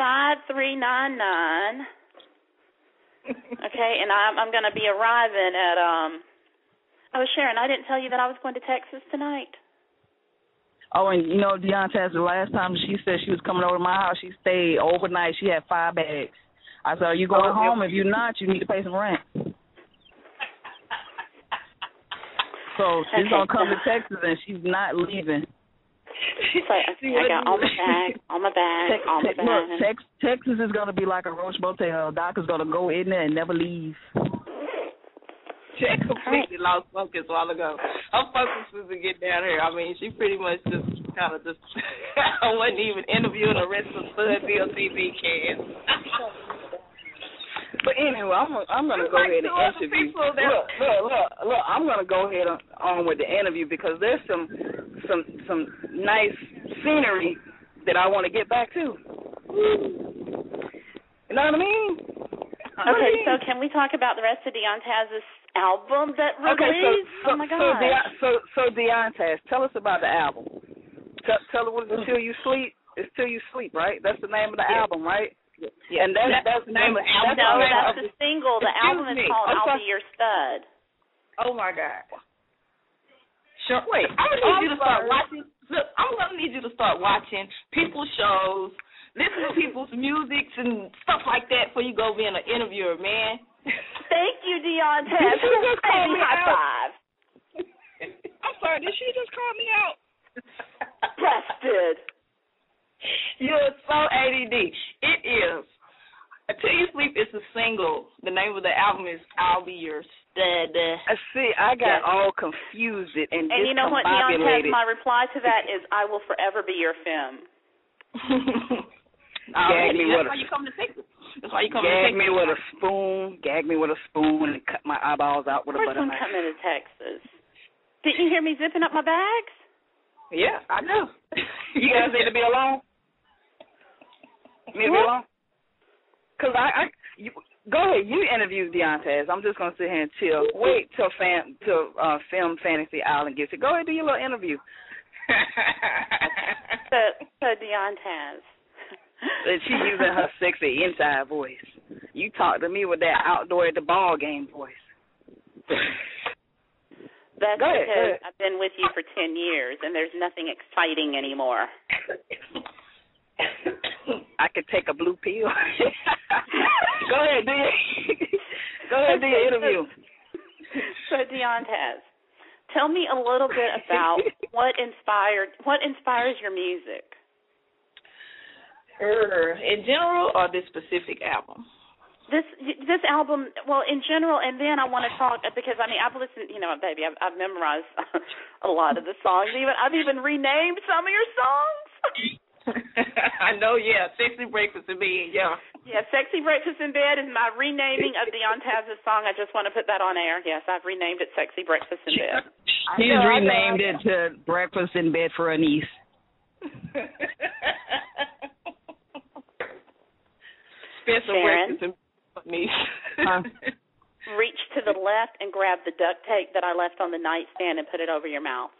Speaker 2: 5399. Okay, and I'm going to be arriving at Sharon, I didn't tell you that I was going to Texas tonight.
Speaker 3: Oh, and you know, Deontaz, the last time she said she was coming over to my house, she stayed overnight. She had 5 bags. I said, are you going home? If you're not, you need to pay some rent. So she's going to come to Texas, and she's not leaving.
Speaker 2: So I got all my bags.
Speaker 3: Look, Texas is going to be like a Roach Motel. Doc is going to go in there and never leave.
Speaker 5: She completely lost focus a while ago. Her focus was to get down here. I mean, she pretty much just kind of I wasn't even interviewing the rest of Studville TV cast.
Speaker 3: But anyway, I'm going to go ahead and interview. Look, I'm going to go ahead on with the interview because there's some nice scenery that I want to get back to. You know what I mean?
Speaker 2: Okay, so can we talk about the rest of Deontaz's album that released?
Speaker 3: So,
Speaker 2: oh my God!
Speaker 3: So Deontaz, tell us about the album. Tell us what is Till You Sleep. It's Till You Sleep, right? That's the name of the album, right?
Speaker 5: Yeah, and that's the name of the album.
Speaker 2: No, that's the single. The album is called "I'll Be Your Stud."
Speaker 5: Oh my God! Sure. Wait, I'm gonna need you to start watching. Look, I'm gonna need you to start watching people's shows, listen to people's music and stuff like that before you go being an interviewer, man.
Speaker 2: Thank you, Deontaz. Did she just call me high five?
Speaker 3: I'm sorry, did she just call me out?
Speaker 2: Busted.
Speaker 5: You're so ADD. It is. Until You Sleep is a single. The name of the album is I'll Be Your Stud.
Speaker 3: See, I got all confused and
Speaker 2: you know what, Deontaz, my reply to that is I will forever be your femme.
Speaker 5: That's why you come to Texas. That's why you come to Texas.
Speaker 3: Gag me with a spoon and cut my eyeballs out with a butter knife.
Speaker 2: Coming to Texas. Didn't you hear me zipping up my bags?
Speaker 5: Yeah, I know.
Speaker 3: You guys need to be alone? Need to be alone? Because go ahead, you interview Deontaz. I'm just going to sit here and wait till Film Fantasy Island gets it. Go ahead, do your little interview.
Speaker 2: So Deontaz.
Speaker 3: And she's using her sexy inside voice. You talk to me with that outdoor at the ball game voice.
Speaker 2: That's because I've been with you for 10 years, and there's nothing exciting anymore.
Speaker 3: I could take a blue pill. Go ahead, do your interview.
Speaker 2: So, Deontaz, tell me a little bit about what inspires your music.
Speaker 5: In general, or this specific album?
Speaker 2: This album, well, in general, and then I want to talk because I've listened. Baby, I've memorized a lot of the songs. I've even renamed some of your songs.
Speaker 5: I know, yeah. Sexy Breakfast in Bed, yeah.
Speaker 2: Yeah, Sexy Breakfast in Bed is my renaming of Deontaz's song. I just want to put that on air. Yes, I've renamed it Sexy Breakfast in Bed.
Speaker 3: He's renamed it to Breakfast in Bed for a niece.
Speaker 2: Sharon,
Speaker 5: breakfast in niece.
Speaker 2: Reach to the left and grab the duct tape that I left on the nightstand and put it over your mouth.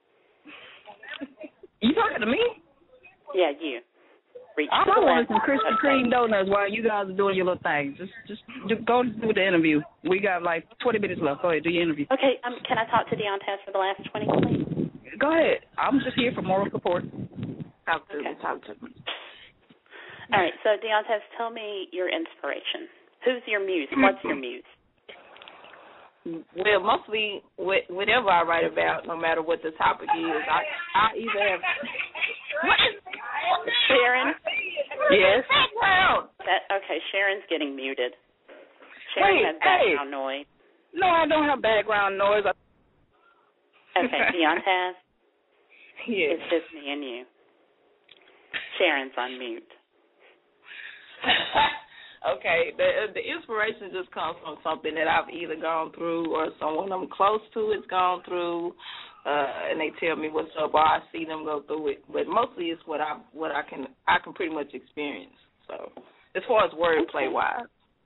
Speaker 3: You talking to me?
Speaker 2: Yeah, you.
Speaker 3: I want some Krispy Kreme donuts while you guys are doing your little thing. Just go do the interview. We got like 20 minutes left. Go ahead, do your interview.
Speaker 2: Okay, can I talk to Deontaz for the last 20, please?
Speaker 3: Go ahead. I'm just here for moral support.
Speaker 5: Talk to me.
Speaker 2: All right, so Deontaz, tell me your inspiration. Who's your muse? What's your muse?
Speaker 5: Well, mostly whatever I write about, no matter what the topic is, I either have...
Speaker 2: Sharon?
Speaker 3: Yes?
Speaker 2: Okay, Sharon's getting muted. Sharon has background noise.
Speaker 3: No, I don't have background noise.
Speaker 2: Okay, Deontaz?
Speaker 5: Yes.
Speaker 2: It's just me and you. Sharon's on mute.
Speaker 5: Okay, the inspiration just comes from something that I've either gone through or someone I'm close to has gone through, and they tell me what's up, or I see them go through it. But mostly it's what I can pretty much experience. So as far as wordplay wise,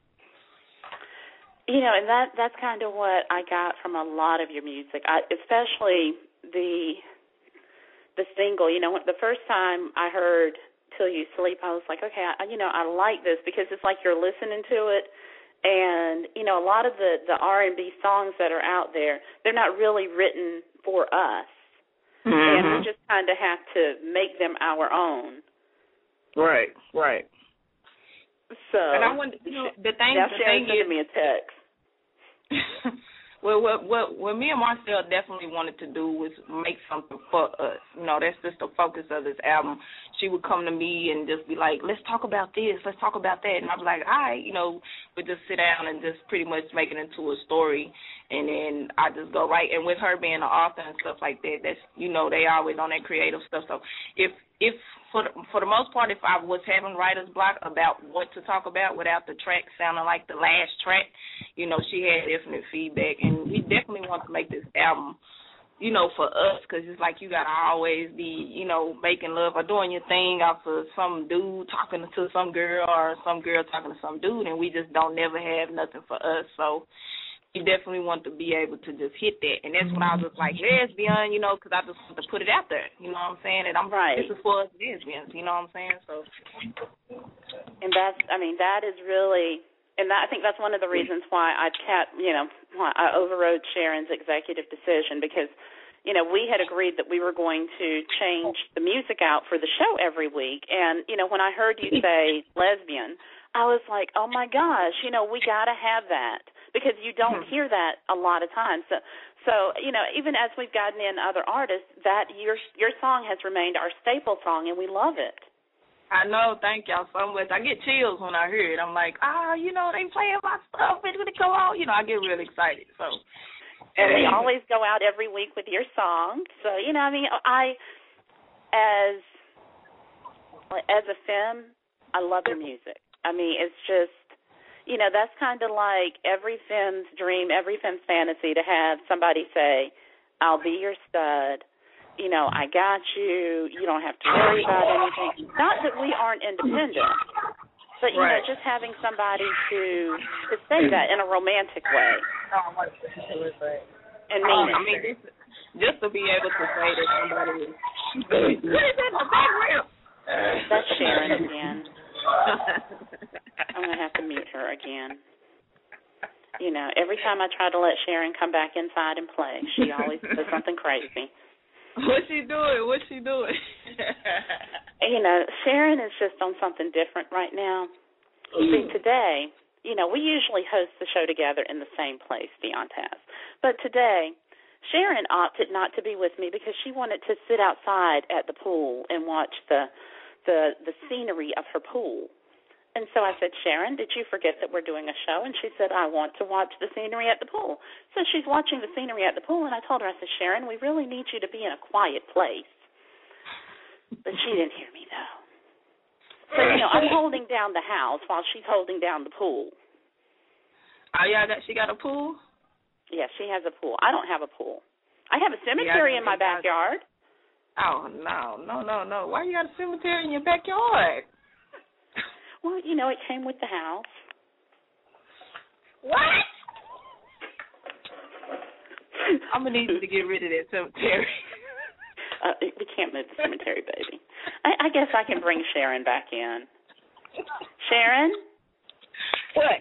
Speaker 2: and that's kind of what I got from a lot of your music, especially the single. The first time I heard Till You Sleep, I was like, okay, I like this because it's like you're listening to it, and a lot of the R&B songs that are out there, they're not really written for us, and we just kind of have to make them our own.
Speaker 5: Right.
Speaker 2: So,
Speaker 5: and I wonder, the thing
Speaker 2: send
Speaker 5: is,
Speaker 2: me a text.
Speaker 5: Well, what me and Marcel definitely wanted to do was make something for us. You know, that's just the focus of this album. She would come to me and just be like, let's talk about this, let's talk about that. And I'd be like, all right, you know, we just sit down and just pretty much make it into a story. And then I just go right. And with her being an author and stuff like that, that's, you know, they always on that creative stuff. So if for the most part, if I was having writer's block about what to talk about without the track sounding like the last track, you know, she had definite feedback. And we definitely want to make this album, you know, for us, because it's like you got to always be, you know, making love or doing your thing off of some dude talking to some girl or some girl talking to some dude, and we just don't never have nothing for us. So you definitely want to be able to just hit that. And that's when I was just like, lesbian, you know, because I just want to put it out there. You know what I'm saying? And this is for us lesbians, you know what I'm saying? So.
Speaker 2: And that is really, and I think that's one of the reasons why I overrode Sharon's executive decision, because, you know, we had agreed that we were going to change the music out for the show every week. And, you know, when I heard you say lesbian, I was like, oh, my gosh, you know, we got to have that, because you don't hear that a lot of times. So, you know, even as we've gotten in other artists, that your song has remained our staple song, and we love it.
Speaker 5: I know. Thank y'all so much. I get chills when I hear it. I'm like, you know, they playing my stuff. It's going to come out. You know, I get really excited. So,
Speaker 2: and we always go out every week with your song. So, you know, I mean, as a femme, I love your music. I mean, it's just, you know, that's kind of like every femme's dream, every femme's fantasy, to have somebody say, I'll be your stud, you know, I got you, you don't have to worry about anything. Not that we aren't independent, but, you know, just having somebody to say that in a romantic way. And mean it.
Speaker 5: I mean, just to be able to say that somebody is, what is that in the background?
Speaker 2: That's Sharon again. I'm going to have to mute her again. You know, every time I try to let Sharon come back inside and play, she always does something crazy.
Speaker 5: What's she doing?
Speaker 2: You know, Sharon is just on something different right now. See, today, you know, we usually host the show together in the same place, Deontay has. But today, Sharon opted not to be with me because she wanted to sit outside at the pool and watch the scenery of her pool. And so I said, Sharon, did you forget that we're doing a show? And she said, I want to watch the scenery at the pool. So she's watching the scenery at the pool, and I told her, I said, Sharon, we really need you to be in a quiet place. But she didn't hear me, though. So, you know, I'm holding down the house while she's holding down the pool.
Speaker 5: Oh, yeah, she got a pool?
Speaker 2: Yeah, she has a pool. I don't have a pool. I have a cemetery in my backyard.
Speaker 5: Oh, no. Why you got a cemetery in your backyard?
Speaker 2: Well, you know, it came with the house.
Speaker 5: What? I'm going to need to get rid of that cemetery.
Speaker 2: We can't move the cemetery, baby. I guess I can bring Sharon back in. Sharon?
Speaker 5: What?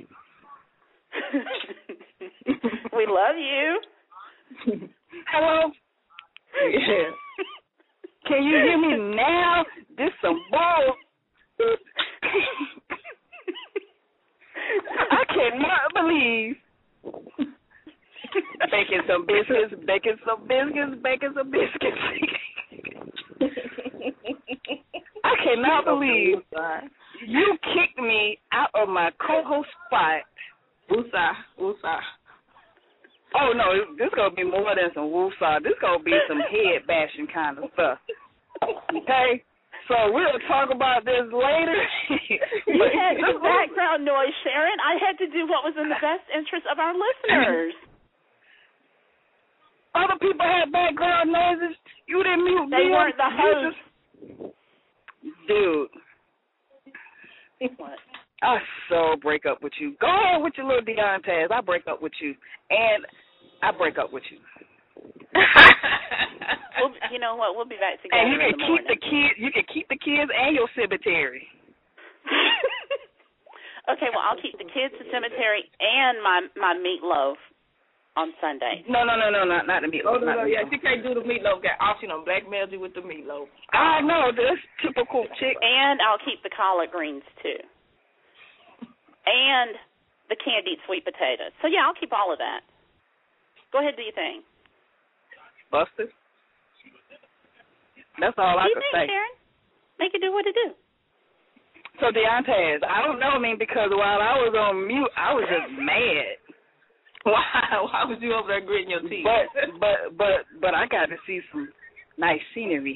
Speaker 2: We love you.
Speaker 3: Hello? Yeah. Can you hear me now? This some bull. I cannot believe baking some biscuits. I cannot believe you kicked me out of my co-host spot.
Speaker 5: Woosah.
Speaker 3: Oh, no, this is going to be more than some woosah. This is going to be some head bashing kind of stuff. Okay? So we'll talk about this later.
Speaker 2: You had the background noise, Sharon. I had to do what was in the best interest of our listeners.
Speaker 3: Other people had background noises. You didn't mute
Speaker 2: They
Speaker 3: them.
Speaker 2: weren't the host.
Speaker 3: Dude.
Speaker 2: What?
Speaker 3: I so break up with you. Go ahead with your little Deontay. I break up with you. And I break up with you.
Speaker 2: Well, you know what? We'll be back together.
Speaker 3: And you can
Speaker 2: in the
Speaker 3: keep
Speaker 2: morning.
Speaker 3: the kids. You can keep the kids and your cemetery.
Speaker 2: Okay, well, I'll keep the kids, the cemetery, and my meatloaf on Sunday.
Speaker 3: No, not the meatloaf.
Speaker 5: No, yeah, she can't do the meatloaf. Got option on blackmailed you with the meatloaf.
Speaker 3: I know, this typical chick.
Speaker 2: And I'll keep the collard greens too, and the candied sweet potatoes. So yeah, I'll keep all of that. Go ahead, do your thing.
Speaker 3: Busted. That's all I can say.
Speaker 2: Sharon? Make it do what it do.
Speaker 3: So Deontay, I don't know, because while I was on mute, I was just mad.
Speaker 5: Why was you over there gritting your teeth?
Speaker 3: But I got to see some nice scenery.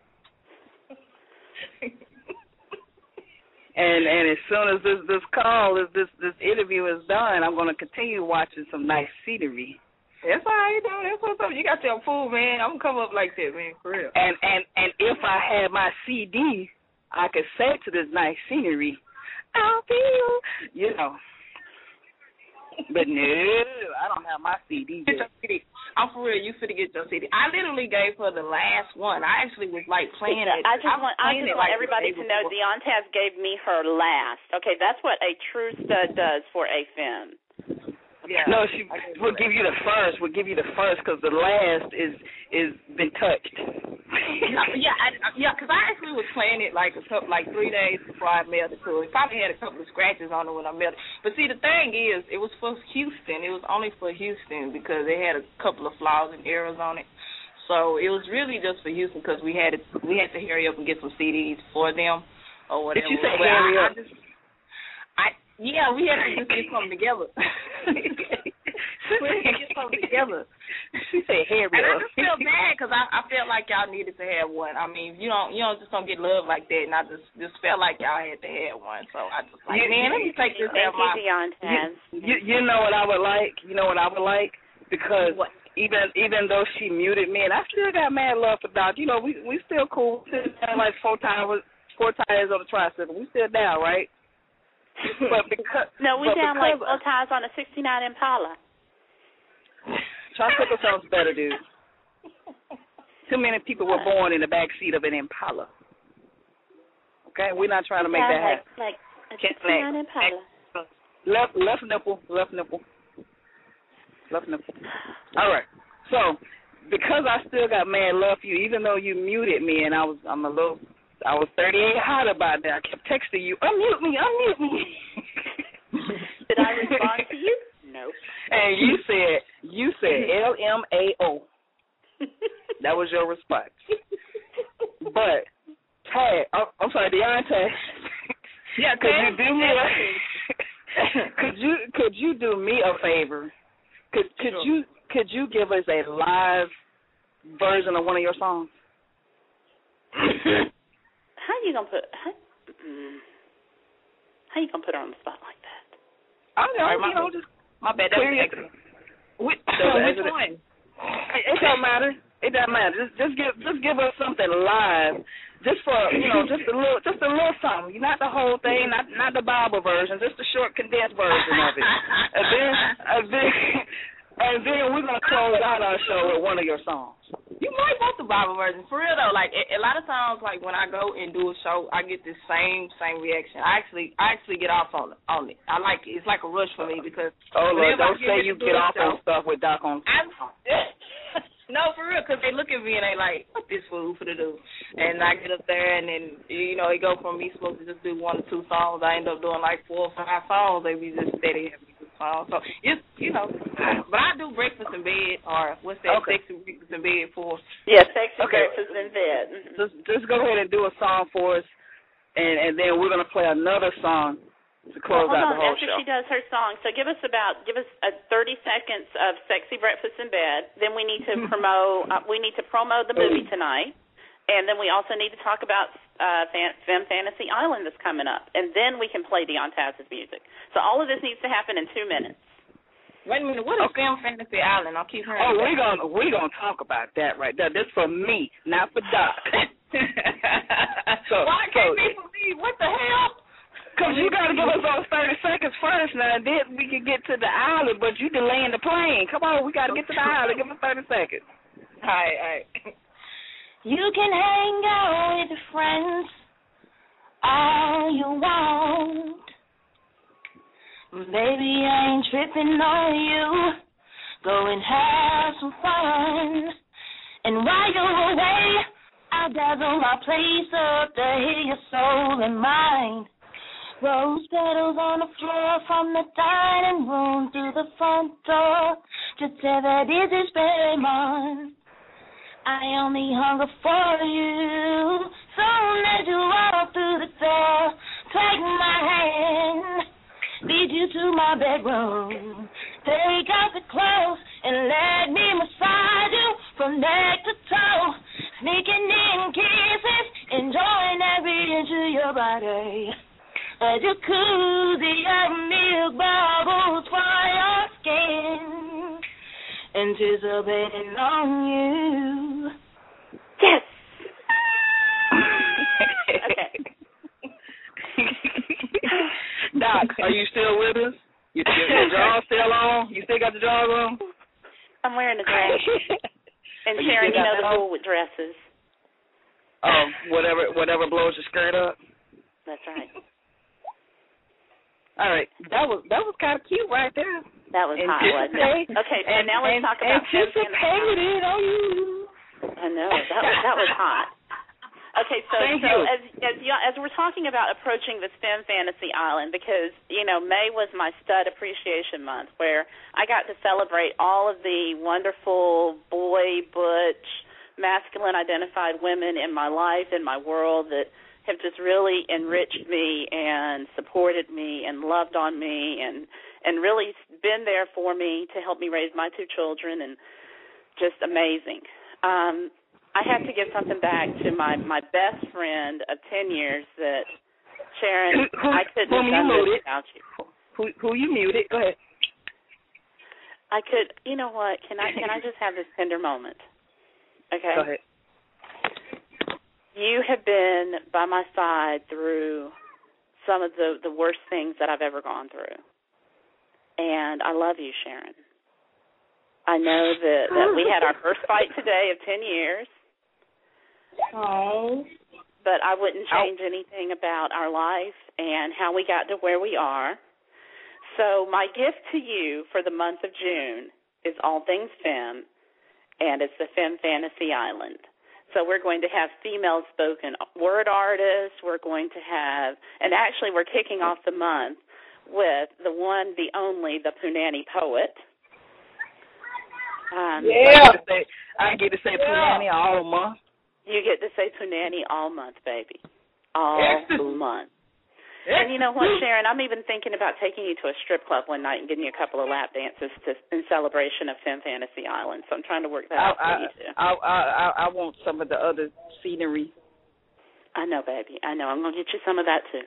Speaker 3: and as soon as this interview is done, I'm going to continue watching some nice scenery.
Speaker 5: That's all right, though. That's what's up. You got your food, man. I'm going to come up like that, man, for real.
Speaker 3: And if I had my CD, I could say to this nice scenery, I'll be you know. But no, I don't have my CD yet.
Speaker 5: I'm for real. You finna get your CD. I literally gave her the last one. I actually was like playing it.
Speaker 2: I just want everybody to know Deontay gave me her last. Okay, that's what a true stud does for a femme.
Speaker 3: Yeah. No, we'll give you the first. We'll give you the first because the last is been touched.
Speaker 5: Because I actually was playing it like 3 days before I mailed it to her. It probably had a couple of scratches on it when I mailed it. But see, the thing is, it was for Houston. It was only for Houston because it had a couple of flaws and errors on it. So it was really just for Houston because we had to hurry up and get some CDs for them or whatever.
Speaker 3: Did you say hurry up?
Speaker 5: Yeah, we had to just get something together.
Speaker 3: She said hurry up.
Speaker 5: And I just feel bad because I felt like y'all needed to have one. I mean, you don't just don't get love like that, and I just felt like y'all had to have one. So I just let me take this out my.
Speaker 3: You know what I would like? You know what I would like? Because even though she muted me, and I still got mad love for Doc. You know, we still cool. Sitting down like four tires on the tricycle. We still down, right? But because
Speaker 2: we down like 4 tires on a '69 Impala.
Speaker 3: Tricycle sounds better, dude. Too many people were born in the back seat of an Impala. Okay, we're not trying to make that happen.
Speaker 2: Like a '69 Impala.
Speaker 3: Left nipple. All right. So because I still got mad love for you, even though you muted me, and I was 38 hot about that. I kept texting you, unmute me.
Speaker 2: Did I respond to you? No.
Speaker 3: And you said LMAO. That was your response. But I'm sorry, Deontay.
Speaker 5: Yeah,
Speaker 3: could you do me a favor? Could you give us a live version of one of your songs?
Speaker 2: How you gonna put her on the spot like that?
Speaker 3: I don't know. Just
Speaker 5: my bad. Which one?
Speaker 3: It don't matter. It doesn't matter. Just give us something live, just for just a little something. Not the whole thing, not the Bible version, just the short condensed version of it. And then we're gonna close out our show with one of your songs.
Speaker 5: You might want the Bible version. For real though, like a lot of times, like when I go and do a show, I get this same reaction. I actually get off on it. I like it. It's like a rush for me because
Speaker 3: Lord, don't say you get off on stuff with Doc on.
Speaker 5: No, for real, because they look at me and they like, what this fool for to do? And I get up there and then, it go from me supposed to just do 1 or 2 songs. I end up doing like 4 or 5 songs. They be just steady every 2 songs. So, it's, but I do breakfast in bed, or what's that, sexy breakfast in bed for?
Speaker 2: Yeah, sexy breakfast in bed.
Speaker 3: Just go ahead and do a song for us, and then we're going to play another song to close out the whole
Speaker 2: after
Speaker 3: show.
Speaker 2: she does her song. So give us 30 seconds of sexy breakfast in bed. Then we need to promote the movie tonight, and then we also need to talk about Femme Fantasy Island that's coming up, and then we can play Deontay's music. So all of this needs to happen in 2 minutes.
Speaker 5: Wait a minute, what is Femme Fantasy Island? I'll keep hearing.
Speaker 3: Oh, we're gonna talk about that right there. This for me, not for Doc.
Speaker 5: Why can't it be for me? What the hell?
Speaker 3: Because you got to give us those 30 seconds first now, and then we can get to the island, but you delaying the plane. Come on, we got to get to the island. Give us 30 seconds.
Speaker 5: All right.
Speaker 4: You can hang out with your friends all you want. Baby, I ain't tripping on you. Go and have some fun. And while you're away, I'll dazzle my place up to hear your soul and mind. Rose petals on the floor from the dining room to the front door. Just 7 digits, baby. I only hunger for you. Soon as you walk through the door, take my hand, lead you to my bedroom. Take off the clothes and let me massage you from neck to toe. Sneaking in kisses, enjoying every inch of your body. A jacuzzi of milk bubbles for your skin, anticipating on you.
Speaker 2: Yes. Okay.
Speaker 3: Doc, are you still with us? Your drawers still on? You still got the drawers on?
Speaker 2: I'm wearing a dress. And Sharon, you know the rule with dresses.
Speaker 3: Oh, whatever blows your skirt up.
Speaker 2: That's right.
Speaker 3: All right, that was kind of cute right there.
Speaker 2: That was hot, wasn't it? Okay, so now let's talk about
Speaker 3: anticipated on you.
Speaker 2: I know that was hot. Okay, so as we're talking about approaching this Femme Fantasy Island, because May was my Stud Appreciation Month, where I got to celebrate all of the wonderful boy, butch, masculine identified women in my life, in my world, that have just really enriched me and supported me and loved on me and really been there for me to help me raise my 2 children, and just amazing. I have to give something back to my best friend of 10 years that, Sharon, I couldn't have done this without you.
Speaker 3: Who you muted? Go ahead.
Speaker 2: I could, you know what, can I just have this tender moment? Okay?
Speaker 3: Go ahead.
Speaker 2: You have been by my side through some of the worst things that I've ever gone through. And I love you, Sharon. I know that we had our first fight today of 10 years.
Speaker 3: Oh.
Speaker 2: But I wouldn't change anything about our life and how we got to where we are. So my gift to you for the month of June is All Things Femme, and it's the Femme Fantasy Island. So we're going to have female spoken word artists. We're going to have, and actually we're kicking off the month with the one, the only, the Punani poet.
Speaker 3: Yeah. I get to say Punani all month.
Speaker 2: You get to say Punani all month, baby. All month. And you know what, Sharon? I'm even thinking about taking you to a strip club one night and getting you a couple of lap dances in celebration of Femme Fantasy Island. So I'm trying to work that out for you, too.
Speaker 3: I want some of the other scenery.
Speaker 2: I know, baby. I know. I'm going to get you some of that, too.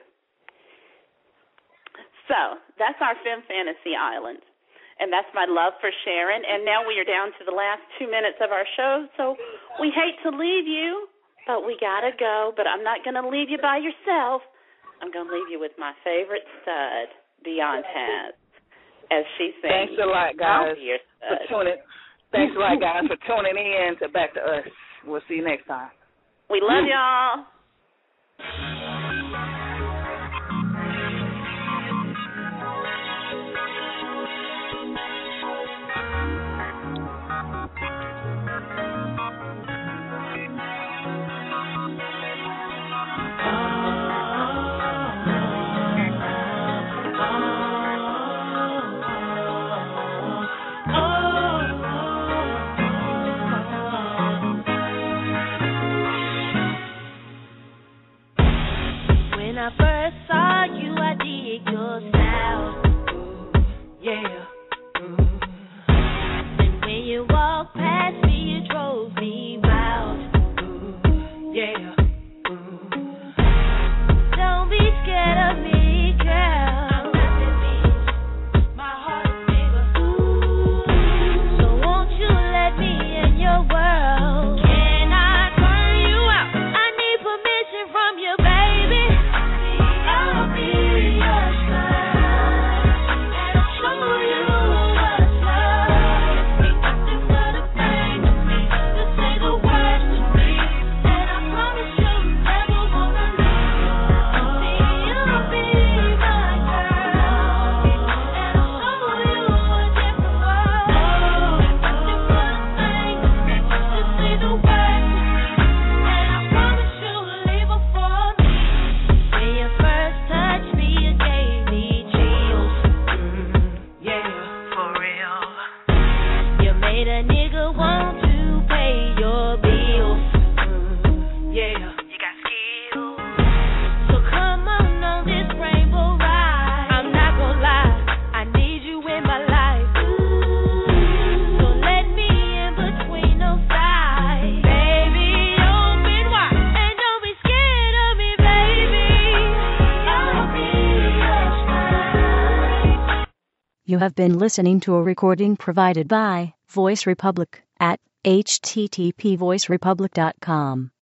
Speaker 2: So that's our Femme Fantasy Island. And that's my love for Sharon. And now we are down to the last 2 minutes of our show, so we hate to leave you, but we got to go. But I'm not going to leave you by yourself. I'm going to leave you with my favorite stud, Beyond Taz, as she sings.
Speaker 3: Thanks a lot, guys, for tuning. Thanks a lot, guys, for tuning in to Back to Us. We'll see you next time.
Speaker 2: We love y'all.
Speaker 1: You have been listening to a recording provided by Voice Republic at http://voicerepublic.com.